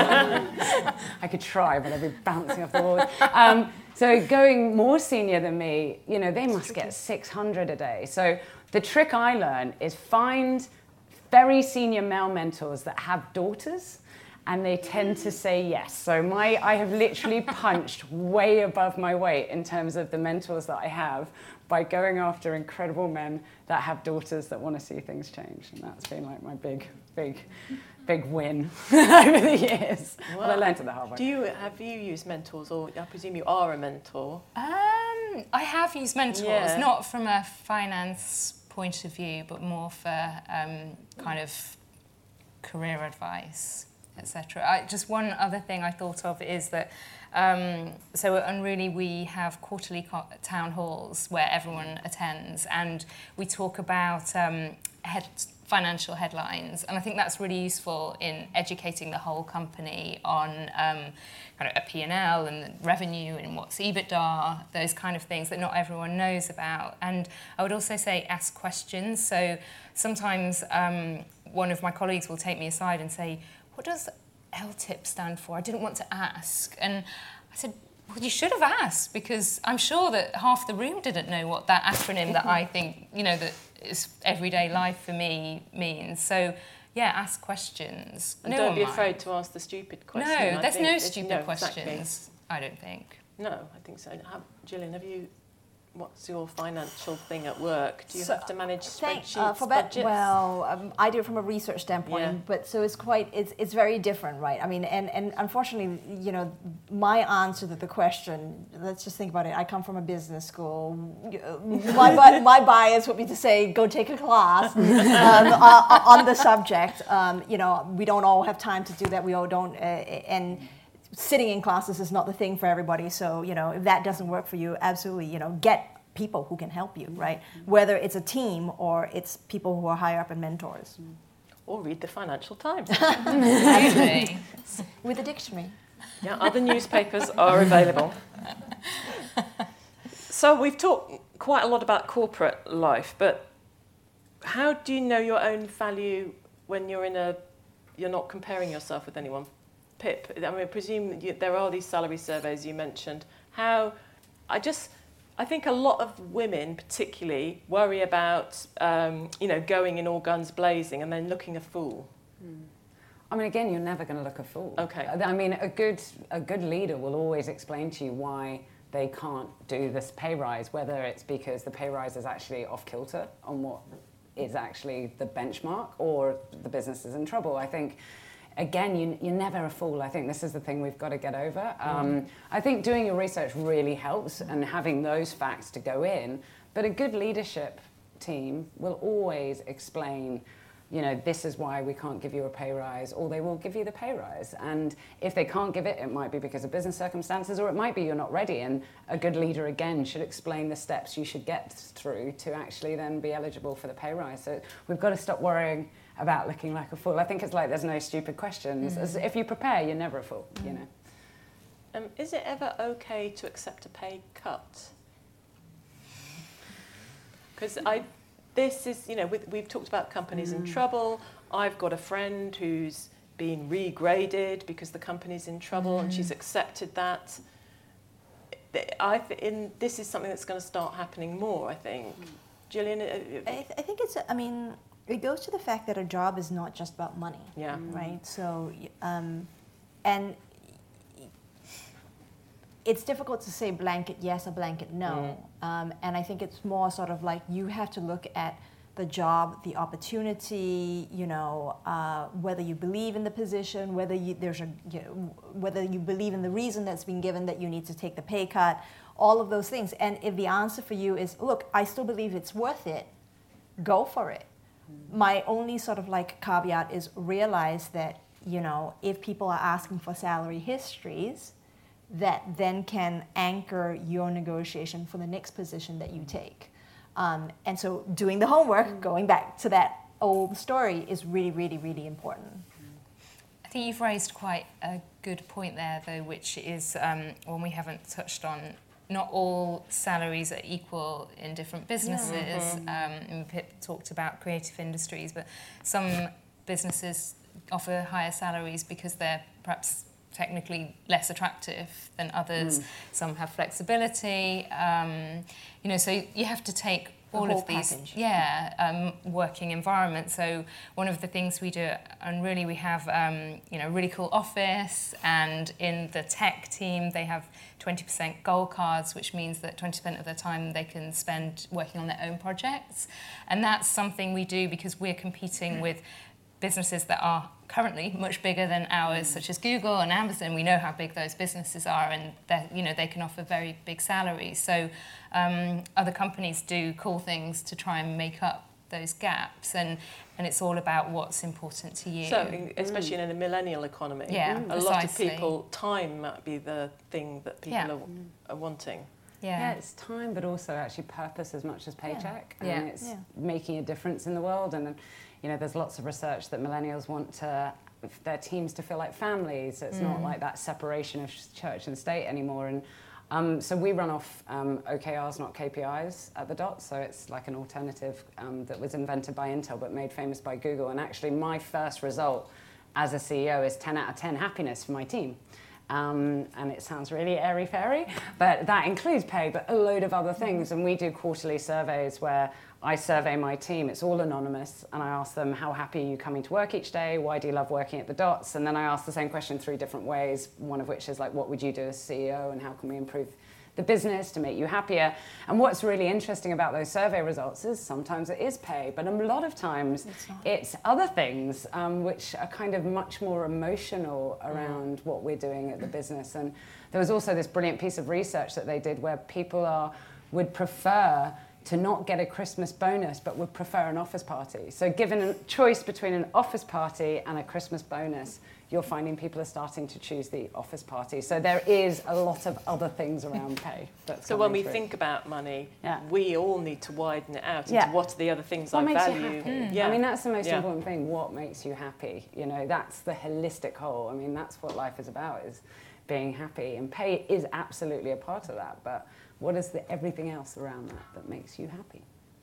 I could try, but I'd be bouncing off the walls. Um, so going more senior than me, you know, they must get six hundred a day. So the trick I learned is find very senior male mentors that have daughters, and they tend to say yes. So my, I have literally punched way above my weight in terms of the mentors that I have by going after incredible men that have daughters that want to see things change. And that's been like my big, big, big win over the years. Wow. Well, I learned it the hard way. Do you, have you used mentors, or I presume you are a mentor? Um, I have used mentors, yeah. not from a finance point of view, but more for um, kind of career advice, et cetera. Just one other thing I thought of is that, um, so at Unruly we have quarterly co- town halls where everyone attends, and we talk about um, head, financial headlines, and I think that's really useful in educating the whole company on um, kind of a P and L and revenue and what's EBITDA, those kind of things that not everyone knows about. And I would also say ask questions. So sometimes um, one of my colleagues will take me aside and say, what does L T I P stand for? I didn't want to ask. And I said, well, you should have asked, because I'm sure that half the room didn't know what that acronym that I think, you know, that is everyday life for me means. So, yeah, ask questions. And no don't be might. afraid to ask the stupid question. No, I there's think no it's- stupid no, questions, exactly. I don't think. No, I think so. How, Gillian, have you... What's your financial thing at work? Do you So, have to manage Thank- spreadsheets, uh, for bet- budgets? Well, um, I do it from a research standpoint, Yeah. but so it's quite, it's, it's very different, right? I mean, and, and unfortunately, you know, my answer to the question, let's just think about it. I come from a business school. My, bi- my bias would be to say, go take a class um, uh, on the subject. Um, you know, we don't all have time to do that. We all don't, uh, and sitting in classes is not the thing for everybody. So, you know, if that doesn't work for you, absolutely, you know, get people who can help you, right? Whether it's a team or it's people who are higher up and mentors. Or read the Financial Times. Absolutely. With a dictionary. Yeah, other newspapers are available. So we've talked quite a lot about corporate life, but how do you know your own value when you're in a, you're not comparing yourself with anyone? Pip, I mean, I presume you, there are these salary surveys you mentioned. How, I just, I think a lot of women particularly worry about, um, you know, going in all guns blazing and then looking a fool. Mm. I mean, again, you're never going to look a fool. Okay. I mean, a good a good leader will always explain to you why they can't do this pay rise, whether it's because the pay rise is actually off kilter on what is actually the benchmark, or the business is in trouble. I think, again, you, you're never a fool. I think this is the thing we've got to get over. Um, I think doing your research really helps, and having those facts to go in, but a good leadership team will always explain, you know, this is why we can't give you a pay rise, or they will give you the pay rise. And if they can't give it, it might be because of business circumstances, or it might be you're not ready. And a good leader, again, should explain the steps you should get through to actually then be eligible for the pay rise. So we've got to stop worrying about looking like a fool. I think it's like there's no stupid questions. Mm-hmm. As if you prepare, you're never a fool, mm-hmm. you know. Um, is it ever okay to accept a pay cut? Because I... This is, you know, with, we've talked about companies mm. in trouble. I've got a friend who's been regraded because the company's in trouble, mm. and she's accepted that. I th- in, this is something that's going to start happening more, I think. Mm. Gillian? Uh, I, th- I think it's, I mean, it goes to the fact that a job is not just about money. Yeah. Right? So, um, and it's difficult to say blanket yes or blanket no. Mm. Um, and I think it's more sort of like you have to look at the job, the opportunity, you know, uh, whether you believe in the position, whether you, there's a, you know, whether you believe in the reason that's been given that you need to take the pay cut, all of those things. And if the answer for you is, look, I still believe it's worth it, go for it. Mm. My only sort of like caveat is realize that, you know, if people are asking for salary histories, that then can anchor your negotiation for the next position that you take. Um, and so doing the homework, mm. going back to that old story, is really, really, really important. I think you've raised quite a good point there, though, which is um, one we haven't touched on. Not all salaries are equal in different businesses. Yeah. Mm-hmm. Um, and Pip talked about creative industries, but some businesses offer higher salaries because they're perhaps technically less attractive than others. Mm. Some have flexibility. Um, you know, so you have to take all of these, package. yeah, um, working environment. So one of the things we do, and really we have, um, you know, a really cool office, and in the tech team they have twenty percent gold cards, which means that twenty percent of their time they can spend working on their own projects. And that's something we do because we're competing with businesses that are currently much bigger than ours, such as Google and Amazon. We know how big those businesses are, and you know they can offer very big salaries. So um, other companies do cool things to try and make up those gaps, and and it's all about what's important to you. So, especially mm. in a millennial economy, yeah, a precisely. lot of people, time might be the thing that people yeah. are, are wanting. Yeah. yeah, it's time, but also actually purpose as much as paycheck. Yeah. And it's yeah. making a difference in the world. And, you know, there's lots of research that millennials want to their teams to feel like families. It's mm. not like that separation of church and state anymore. And um, so we run off um, O K Rs, not K P Is at the Dots. So it's like an alternative um, that was invented by Intel but made famous by Google. And actually my first result as a C E O is ten out of ten happiness for my team. Um, and it sounds really airy-fairy, but that includes pay, but a load of other things. And we do quarterly surveys where I survey my team. It's all anonymous, and I ask them, how happy are you coming to work each day? Why do you love working at the Dots? And then I ask the same question three different ways, one of which is like, what would you do as C E O, and how can we improve the business to make you happier? And what's really interesting about those survey results is sometimes it is pay, but a lot of times it's, it's other things um, which are kind of much more emotional around mm. what we're doing at the business. And there was also this brilliant piece of research that they did where people are would prefer to not get a Christmas bonus, but would prefer an office party. So given a choice between an office party and a Christmas bonus, you're finding people are starting to choose the office party. So there is a lot of other things around pay. That's so when we through. think about money, yeah. we all need to widen it out into yeah. what are the other things what I makes value. You happy? Mm. Yeah. I mean, that's the most yeah. important thing. What makes you happy? You know, that's the holistic whole. I mean, that's what life is about, is being happy. And pay is absolutely a part of that. But what is the everything else around that that makes you happy?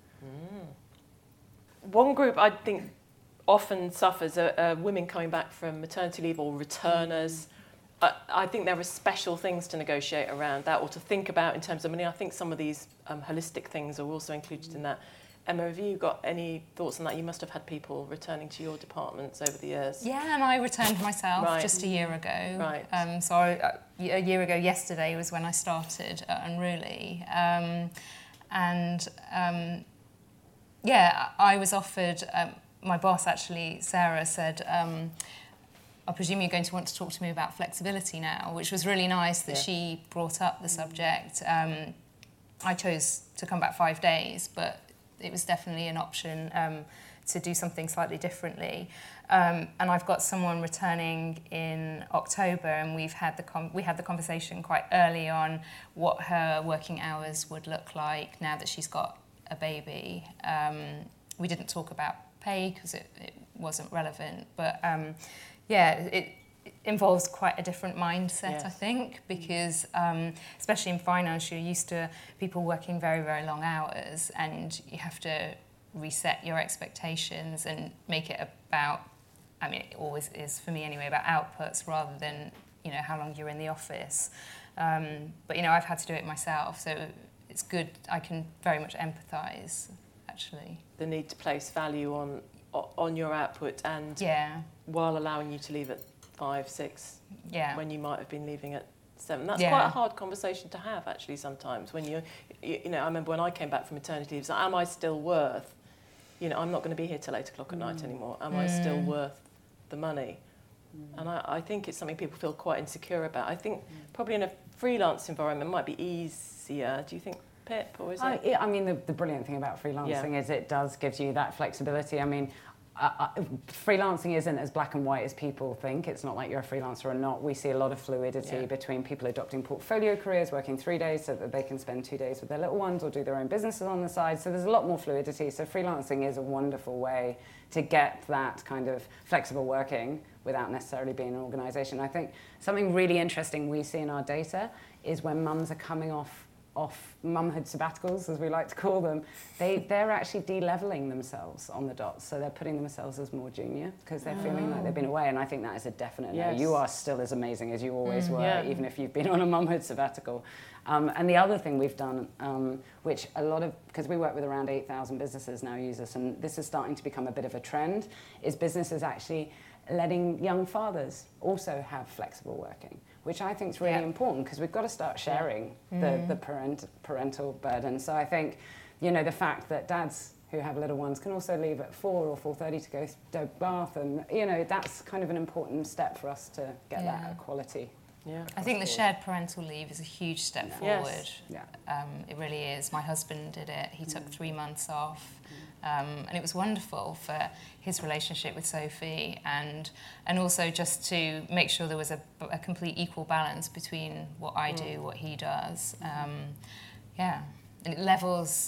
Mm. One group I think often suffers are, are women coming back from maternity leave or returners. I, I think there are special things to negotiate around that or to think about in terms of money. I think some of these um, holistic things are also included in that. Emma, have you got any thoughts on that? You must have had people returning to your departments over the years. Yeah, and I returned myself right. just a year ago. Right. Um, so I, uh, a year ago yesterday was when I started at Unruly. Um, and um, yeah, I was offered... Um, my boss, actually, Sarah, said, um, I presume you're going to want to talk to me about flexibility now, which was really nice that yeah. she brought up the subject. Um, I chose to come back five days, but it was definitely an option um, to do something slightly differently. Um, and I've got someone returning in October, and we've had the com- we had the conversation quite early on what her working hours would look like now that she's got a baby. Um, we didn't talk about pay because it, it wasn't relevant, but um, yeah, it, it involves quite a different mindset, yes. I think, because um, especially in finance, you're used to people working very, very long hours, and you have to reset your expectations and make it about, I mean, it always is for me anyway, about outputs rather than, you know, how long you're in the office. Um, but, you know, I've had to do it myself, so it's good. I can very much empathise. Actually, the need to place value on on your output and yeah. while allowing you to leave at five, six, yeah. when you might have been leaving at seven. That's yeah. quite a hard conversation to have, actually. Sometimes when you, you, you know, I remember when I came back from maternity leave, so am I still worth? You know, I'm not going to be here till eight o'clock at mm. night anymore. Am mm. I still worth the money? Mm. And I, I think it's something people feel quite insecure about. I think mm. probably in a freelance environment it might be easier. Do you think? Pip, or is it? I, I mean, the, the brilliant thing about freelancing yeah. is it does gives you that flexibility. I mean, uh, uh, freelancing isn't as black and white as people think. It's not like you're a freelancer or not. We see a lot of fluidity yeah. between people adopting portfolio careers, working three days so that they can spend two days with their little ones or do their own businesses on the side. So there's a lot more fluidity. So freelancing is a wonderful way to get that kind of flexible working without necessarily being an organisation. I think something really interesting we see in our data is when mums are coming off off mumhood sabbaticals, as we like to call them, they, they're actually de-levelling themselves on the Dots. So they're putting themselves as more junior because they're oh. feeling like they've been away. And I think that is a definite yes. no. You are still as amazing as you always mm, were, yeah. even if you've been on a mumhood sabbatical. Um, and the other thing we've done, um, which a lot of, because we work with around eight thousand businesses now use us, and this is starting to become a bit of a trend, is businesses actually letting young fathers also have flexible working, which I think is really yeah. important because we've got to start sharing yeah. the, mm. the parent, parental burden. So I think, you know, the fact that dads who have little ones can also leave at four or four thirty to go to a bath, and, you know, that's kind of an important step for us to get yeah. that equality. Yeah, I think the shared parental leave is a huge step yeah. forward. Yes. Yeah. Um, it really is. My husband did it. He took mm. three months off. Um, and it was wonderful for his relationship with Sophie, and and also just to make sure there was a, a complete equal balance between what I do, what he does. Um, yeah, and it levels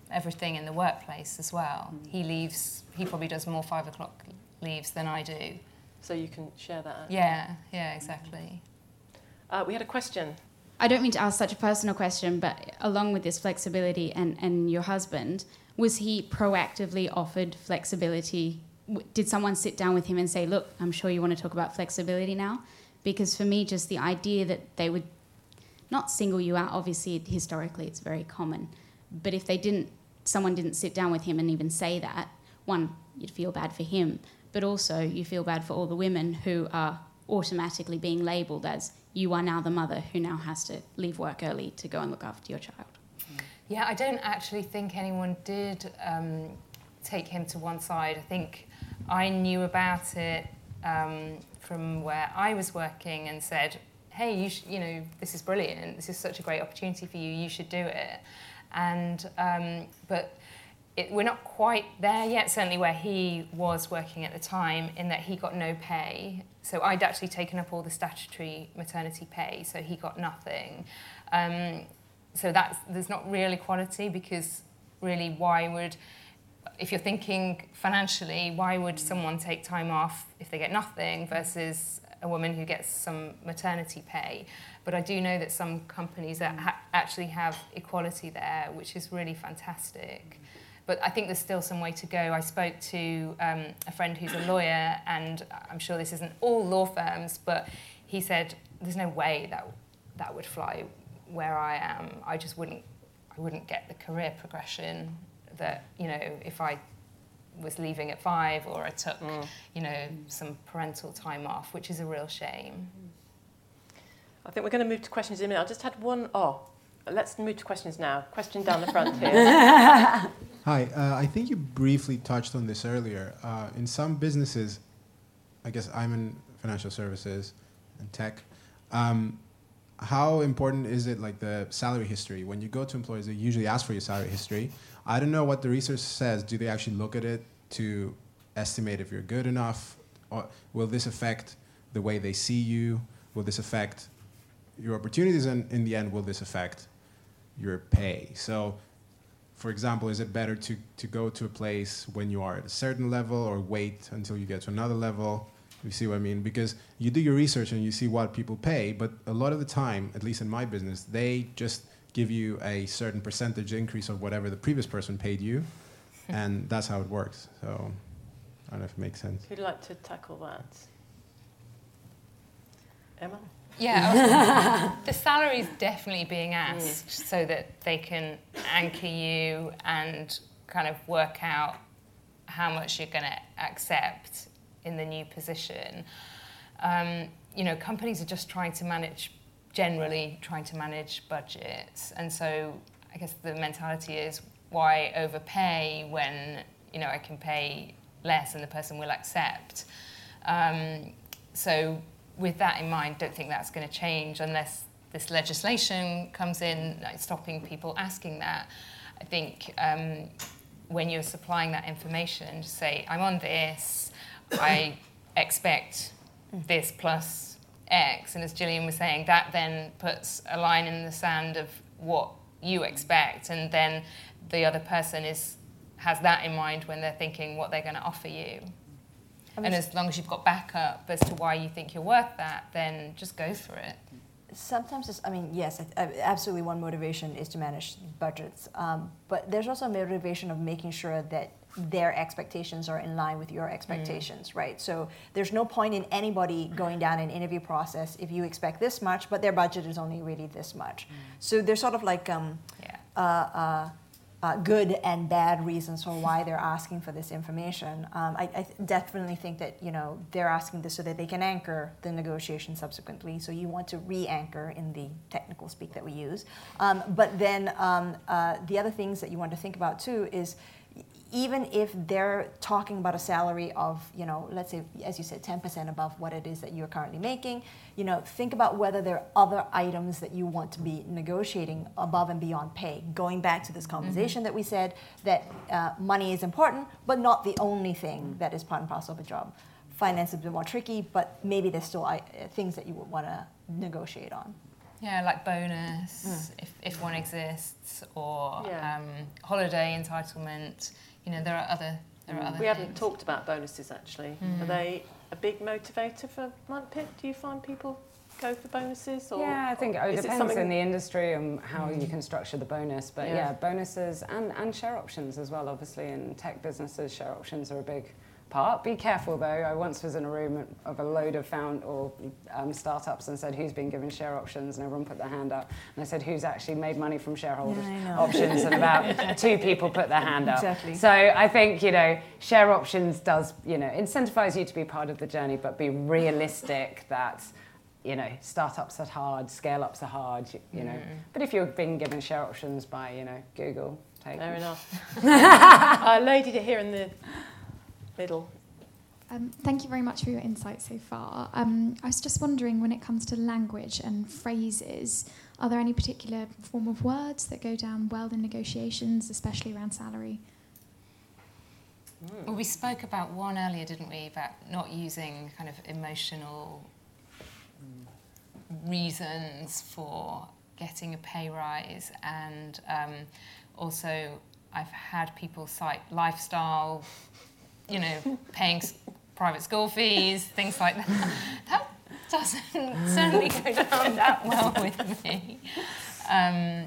everything in the workplace as well. Mm. He leaves, he probably does more five o'clock leaves than I do. So you can share that out. Yeah, yeah, exactly. Uh, we had a question. I don't mean to ask such a personal question, but along with this flexibility and, and your husband, was he proactively offered flexibility? Did someone sit down with him and say, look, I'm sure you want to talk about flexibility now? Because for me, just the idea that they would not single you out, obviously historically it's very common, but if they didn't, someone didn't sit down with him and even say that, one, you'd feel bad for him, but also you feel bad for all the women who are automatically being labelled as you are now the mother who now has to leave work early to go and look after your child. Yeah, I don't actually think anyone did um, take him to one side. I think I knew about it um, from where I was working and said, hey, you, sh- you know, this is brilliant. This is such a great opportunity for you. You should do it. And um, but it, we're not quite there yet, certainly where he was working at the time, in that he got no pay. So I'd actually taken up all the statutory maternity pay, so he got nothing. Um, so that's, there's not real equality, because really why would, if you're thinking financially, why would someone take time off if they get nothing versus a woman who gets some maternity pay? But I do know that some companies that ha- actually have equality there, which is really fantastic. But I think there's still some way to go. I spoke to um, a friend who's a lawyer, and I'm sure this isn't all law firms, but he said there's no way that that would fly where I am. I just wouldn't, I wouldn't get the career progression that, you know, if I was leaving at five or I took, mm. you know, some parental time off, which is a real shame. I think we're going to move to questions in a minute. I just had one, oh, let's move to questions now. Question down the front here. Hi, uh, I think you briefly touched on this earlier. Uh, in some businesses, I guess I'm in financial services and tech, um, how important is it, like the salary history? When you go to employers, they usually ask for your salary history. I don't know what the research says. Do they actually look at it to estimate if you're good enough? Or will this affect the way they see you? Will this affect your opportunities? And in the end, will this affect your pay? So, for example, is it better to, to go to a place when you are at a certain level, or wait until you get to another level? You see what I mean? Because you do your research and you see what people pay, but a lot of the time, at least in my business, they just give you a certain percentage increase of whatever the previous person paid you, and that's how it works. So I don't know if it makes sense. Who'd like to tackle that? Emma? Yeah, the salary is definitely being asked mm. so that they can anchor you and kind of work out how much you're going to accept in the new position. Um, you know, companies are just trying to manage, generally trying to manage budgets, and so I guess the mentality is, why overpay when, you know, I can pay less and the person will accept. Um, so with that in mind, don't think that's going to change unless this legislation comes in, like stopping people asking that. I think um, when you're supplying that information, just say, I'm on this, I expect this plus X, and as Gillian was saying, that then puts a line in the sand of what you expect, and then the other person is has that in mind when they're thinking what they're going to offer you. And as long as you've got backup as to why you think you're worth that, then just go for it. Sometimes, it's, I mean, yes, absolutely one motivation is to manage budgets. Um, but there's also a motivation of making sure that their expectations are in line with your expectations, mm. right? So there's no point in anybody going down an interview process if you expect this much, but their budget is only really this much. Mm. So there's sort of like um, yeah. uh, uh, Uh, good and bad reasons for why they're asking for this information. Um, I, I definitely think that, you know, they're asking this so that they can anchor the negotiation subsequently. So you want to re-anchor in the technical speak that we use. Um, but then um, uh, the other things that you want to think about too is, even if they're talking about a salary of, you know, let's say, as you said, ten percent above what it is that you're currently making, you know, think about whether there are other items that you want to be negotiating above and beyond pay. Going back to this conversation mm-hmm. that we said, that uh, money is important, but not the only thing mm-hmm. that is part and parcel of a job. Finance is a bit more tricky, but maybe there's still uh, things that you would want to negotiate on. Yeah, like bonus, mm. if, if one exists, or yeah. um, holiday entitlement. You know, there are other there are mm. other We things. haven't talked about bonuses actually. Mm. Are they a big motivator for Pip? Do you find people go for bonuses? Or, yeah, I think it depends it in the industry and how mm. you can structure the bonus. But yeah, yeah bonuses and, and share options as well, obviously. In tech businesses, share options are a big part. Be careful though. I once was in a room of a load of found or um, startups and said, who's been given share options? And everyone put their hand up. And I said, who's actually made money from shareholders yeah, options? And about two people put their hand up. Exactly. So I think, you know, share options does, you know, incentivize you to be part of the journey, but be realistic that, you know, startups are hard, scale-ups are hard, you, you know. Mm. But if you're being given share options by, you know, Google, take Fair enough. uh, lady here in the middle. Um, thank you very much for your insight so far. Um, I was just wondering, when it comes to language and phrases, are there any particular form of words that go down well in negotiations, especially around salary? Well, we spoke about one earlier, didn't we, about not using kind of emotional reasons for getting a pay rise, and um, also I've had people cite lifestyle, you know, paying s- private school fees, things like that. That doesn't certainly go down that well with me. Um,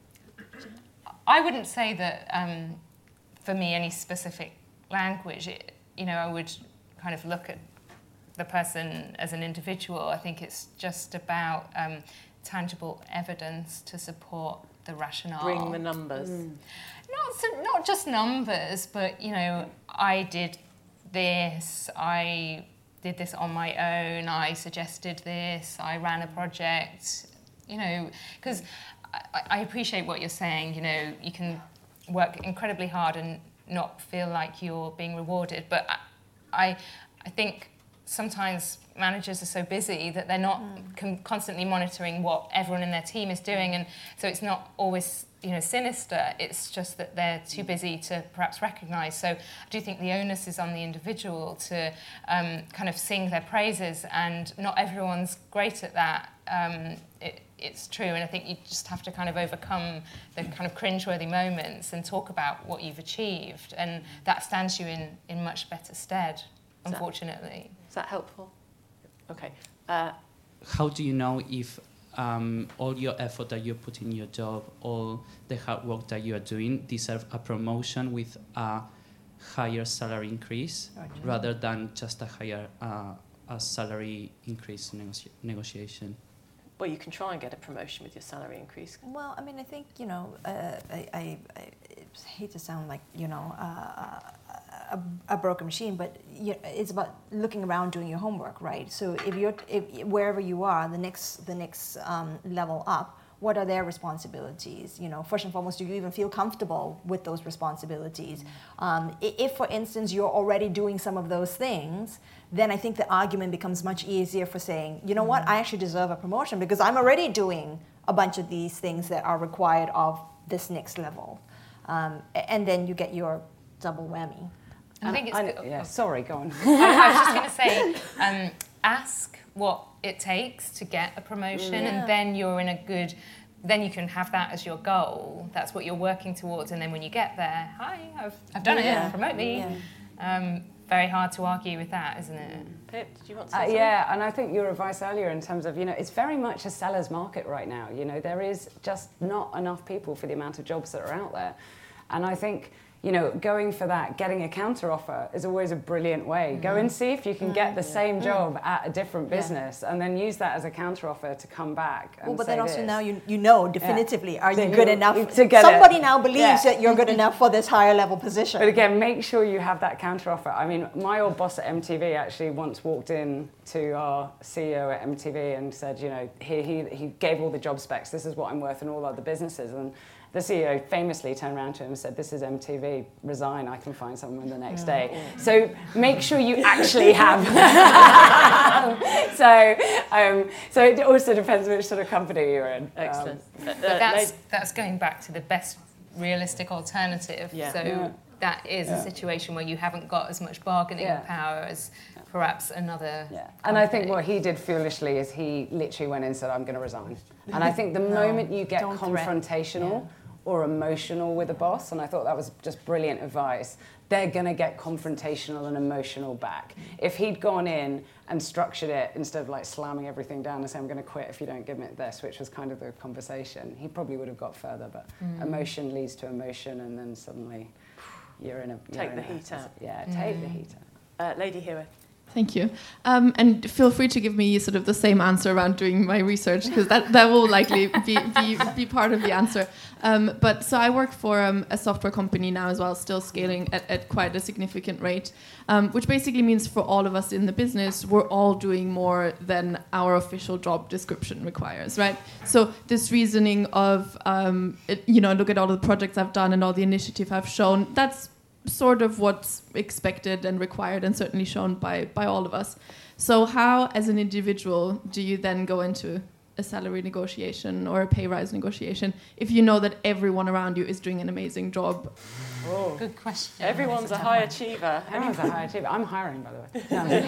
I wouldn't say that, um, for me, any specific language, it, you know, I would kind of look at the person as an individual. I think it's just about um, tangible evidence to support the rationale. Bring the numbers. Mm. Not so, not just numbers, but, you know, I did this, I did this on my own, I suggested this, I ran a project, you know, because I, I appreciate what you're saying, you know, you can work incredibly hard and not feel like you're being rewarded, but I, I think sometimes managers are so busy that they're not mm. con- constantly monitoring what everyone in their team is doing, and so it's not always, you know, sinister. It's just that they're too busy to perhaps recognise. So I do think the onus is on the individual to um, kind of sing their praises, and not everyone's great at that. Um, it, it's true, and I think you just have to kind of overcome the kind of cringeworthy moments and talk about what you've achieved, and that stands you in, in much better stead, unfortunately. Is that helpful? Okay. Uh, How do you know if um, all your effort that you put in your job, all the hard work that you are doing, deserve a promotion with a higher salary increase okay. rather than just a higher uh, a salary increase negoci- negotiation? Well, you can try and get a promotion with your salary increase. Well, I mean, I think, you know, uh, I, I, I hate to sound like, you know, uh, a, a broken machine, but you, it's about looking around, doing your homework, right? So if you're, if, wherever you are, the next, the next um, level up, what are their responsibilities? You know, first and foremost, do you even feel comfortable with those responsibilities? Mm. Um, if, for instance, you're already doing some of those things, then I think the argument becomes much easier for saying, you know mm. what, I actually deserve a promotion because I'm already doing a bunch of these things that are required of this next level. Um, and then you get your double whammy. I think it's... I, I, yeah, sorry, go on. I, I was just going to say, um, ask what it takes to get a promotion, yeah. and then you're in a good... Then you can have that as your goal. That's what you're working towards, and then when you get there, hi, I've, I've done yeah. it, promote me. Yeah. Um, very hard to argue with that, isn't it? Pip, did you want to say uh, something? Yeah, and I think your advice earlier in terms of, you know, it's very much a seller's market right now. You know, there is just not enough people for the amount of jobs that are out there. And I think, you know, going for that, getting a counter offer is always a brilliant way. Mm. Go and see if you can mm. get the yeah. same job mm. at a different business, yeah. and then use that as a counter offer to come back. And well, but say then also this. now you you know definitively, yeah. are that you good you, enough? To get Somebody it. now believes yeah. that you're good enough for this higher level position. But again, make sure you have that counter offer. I mean, my old boss at M T V actually once walked in to our C E O at M T V and said, you know, he he he gave all the job specs. This is what I'm worth in all other businesses. And the C E O famously turned around to him and said, this is M T V, resign, I can find someone the next day. Yeah. So make sure you actually have. so um, so it also depends which sort of company you're in. Excellent. Um, but that's, that's going back to the best realistic alternative. Yeah. So yeah. that is Yeah. a situation where you haven't got as much bargaining Yeah. power as perhaps another. Yeah. And I think company. what he did foolishly is he literally went in and said, I'm going to resign. And I think the moment you get don't threaten. confrontational or emotional with a boss, and I thought that was just brilliant advice, they're going to get confrontational and emotional back. If he'd gone in and structured it instead of like slamming everything down and saying, I'm going to quit if you don't give me this, which was kind of the conversation, he probably would have got further. But mm. emotion leads to emotion, and then suddenly you're in a... You're Take in the a, heat out. Yeah, take mm. the heat Uh, out. Lady Hewitt. Thank you. Um, and feel free to give me sort of the same answer around doing my research, because that, that will likely be, be, be part of the answer. Um, but so I work for um, a software company now as well, still scaling at, at quite a significant rate, um, which basically means for all of us in the business, we're all doing more than our official job description requires, right? So this reasoning of, um, it, you know, look at all the projects I've done and all the initiative I've shown, that's sort of what's expected and required and certainly shown by, by all of us. So how, as an individual, do you then go into a salary negotiation or a pay rise negotiation if you know that everyone around you is doing an amazing job? Oh. Good question. Everyone's a high achiever. Everyone's a high achiever. I'm hiring, by the way.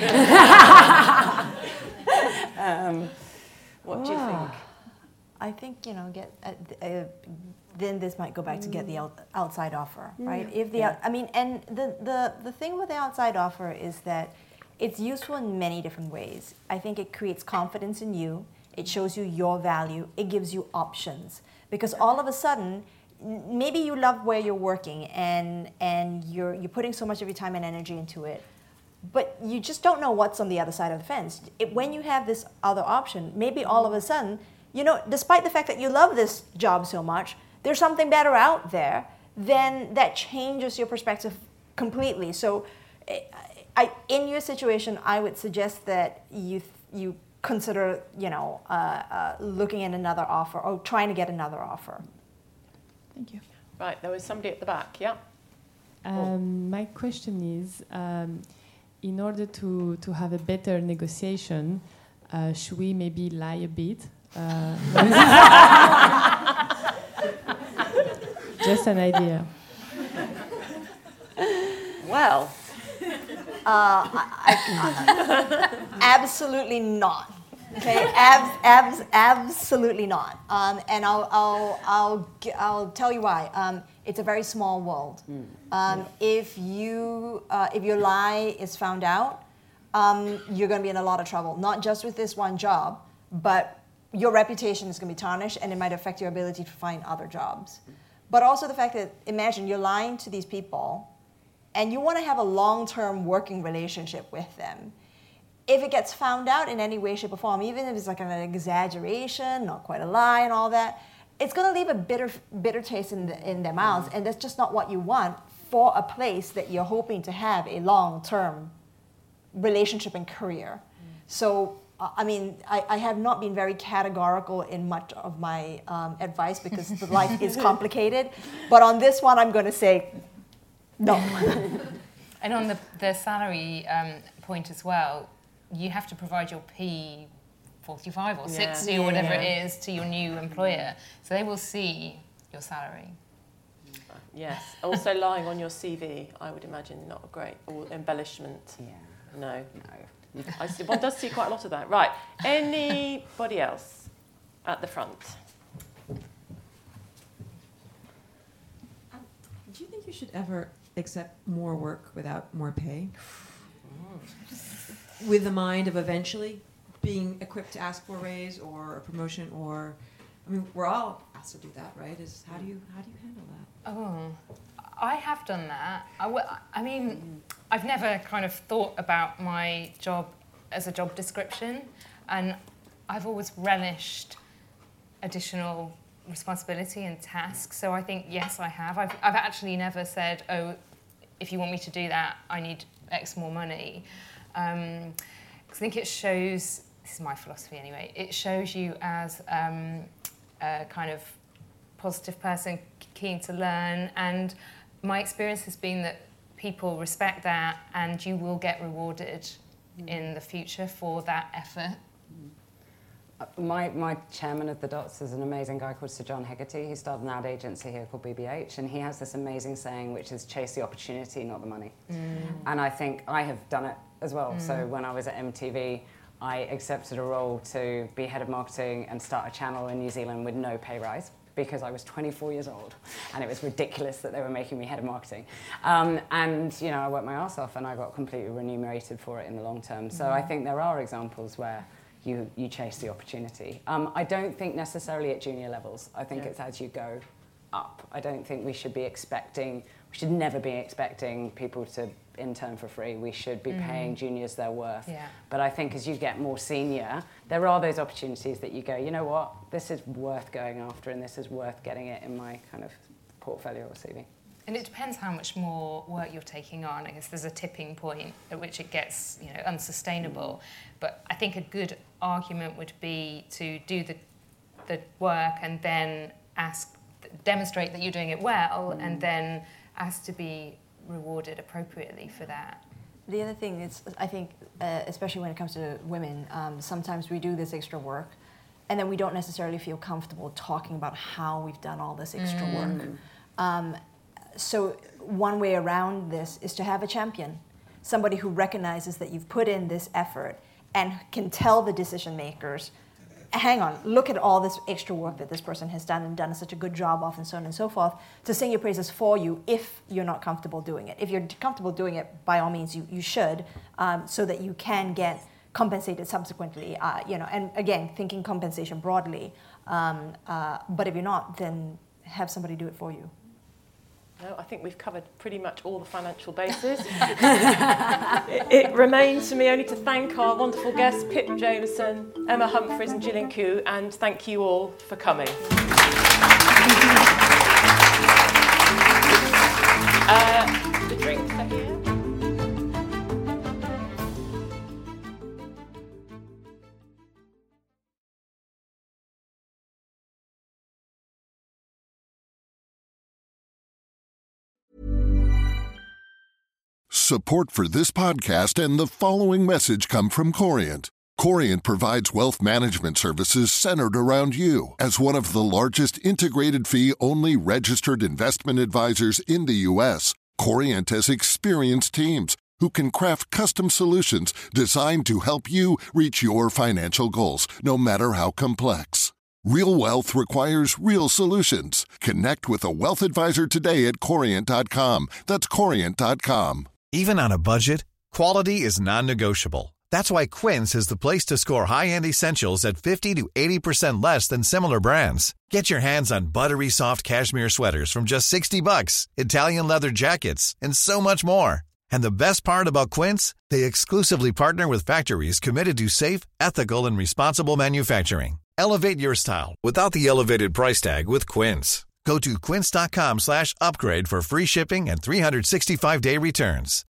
No. um, What do you think? I think, you know, get uh, uh, then this might go back to get the out, outside offer, right? If the, Yeah. I mean, and the, the, the thing with the outside offer is that it's useful in many different ways. I think it creates confidence in you. It shows you your value. It gives you options. Because all of a sudden, n- maybe you love where you're working and, and you're, you're putting so much of your time and energy into it, but you just don't know what's on the other side of the fence. It, when you have this other option, maybe all of a sudden, you know, despite the fact that you love this job so much, there's something better out there, then that changes your perspective completely. So I, I, in your situation, I would suggest that you you consider, you know, uh, uh, looking at another offer or trying to get another offer. Thank you. Right, there was somebody at the back, yeah? Um, my question is, um, in order to, to have a better negotiation, uh, should we maybe lie a bit? Uh, Just an idea. Well, Uh, I, I, absolutely not. Okay, abs, abs, absolutely not. Um, and I'll, I'll, I'll, g- I'll tell you why. Um, it's a very small world. Mm. Um, if you, uh, if your lie is found out, um, you're going to be in a lot of trouble. Not just with this one job, but your reputation is going to be tarnished, and it might affect your ability to find other jobs. But also the fact that, imagine you're lying to these people, and you want to have a long-term working relationship with them. If it gets found out in any way, shape, or form, even if it's like an exaggeration, not quite a lie and all that, it's going to leave a bitter, bitter taste in, the, in their mouths, and that's just not what you want for a place that you're hoping to have a long-term relationship and career. Mm. So, uh, I mean, I, I have not been very categorical in much of my um, advice because the life is complicated, but on this one, I'm going to say, no. And on the, the salary um, point as well, you have to provide your P forty-five or Yeah. sixty or whatever Yeah. it is to your new employer. So they will see your salary. yes. Also lying on your C V, I would imagine, not a great, or embellishment. Yeah. No. No. I see, one does see quite a lot of that. Right. Anybody else at the front? Do you think you should ever accept more work without more pay? With the mind of eventually being equipped to ask for a raise or a promotion, or, I mean, we're all asked to do that, right? Is how do you how do you handle that? Oh, I have done that. I, w- I mean, I've never kind of thought about my job as a job description, and I've always relished additional responsibility and tasks. So I think, yes, I have. I've, I've actually never said, oh, if you want me to do that, I need X more money. Um, 'cause I think it shows, this is my philosophy anyway, it shows you as um, a kind of positive person, keen to learn, and my experience has been that people respect that and you will get rewarded mm. in the future for that effort. My, my chairman of the Dots is an amazing guy called Sir John Hegarty. He started an ad agency here called B B H, and he has this amazing saying, which is chase the opportunity, not the money. Mm. And I think I have done it as well. Mm. So when I was at M T V, I accepted a role to be head of marketing and start a channel in New Zealand with no pay rise, because I was twenty-four years old and it was ridiculous that they were making me head of marketing. Um, and, you know, I worked my ass off and I got completely remunerated for it in the long term. So mm. I think there are examples where you, you chase the opportunity. Um, I don't think necessarily at junior levels. I think yeah. it's as you go up. I don't think we should be expecting, we should never be expecting people to intern for free. We should be mm. paying juniors their worth. Yeah. But I think as you get more senior, there are those opportunities that you go, you know what, this is worth going after and this is worth getting it in my kind of portfolio or C V. And it depends how much more work you're taking on. I guess there's a tipping point at which it gets, you know, unsustainable. But I think a good argument would be to do the the work and then ask, demonstrate that you're doing it well, mm. and then ask to be rewarded appropriately for that. The other thing is, I think, uh, especially when it comes to women, um, sometimes we do this extra work, and then we don't necessarily feel comfortable talking about how we've done all this extra mm. work. Um, so one way around this is to have a champion, somebody who recognizes that you've put in this effort and can tell the decision makers, hang on, look at all this extra work that this person has done and done such a good job of, and so on and so forth, to sing your praises for you if you're not comfortable doing it. If you're comfortable doing it, by all means, you, you should, um, so that you can get compensated subsequently. Uh, you know, and again, thinking compensation broadly. Um, uh, but if you're not, then have somebody do it for you. No, I think we've covered pretty much all the financial bases. it, it remains for me only to thank our wonderful guests, Pip Jameson, Emma Humphries and Gillian Koo, and thank you all for coming. uh, the drinks are here. Support for this podcast and the following message come from Corient. Corient provides wealth management services centered around you. As one of the largest integrated fee-only registered investment advisors in the U S, Corient has experienced teams who can craft custom solutions designed to help you reach your financial goals, no matter how complex. Real wealth requires real solutions. Connect with a wealth advisor today at corient dot com. That's corient dot com. Even on a budget, quality is non-negotiable. That's why Quince is the place to score high-end essentials at fifty to eighty percent less than similar brands. Get your hands on buttery soft cashmere sweaters from just sixty bucks, Italian leather jackets, and so much more. And the best part about Quince, they exclusively partner with factories committed to safe, ethical, and responsible manufacturing. Elevate your style without the elevated price tag with Quince. Go to quince dot com slash upgrade for free shipping and three sixty-five day returns.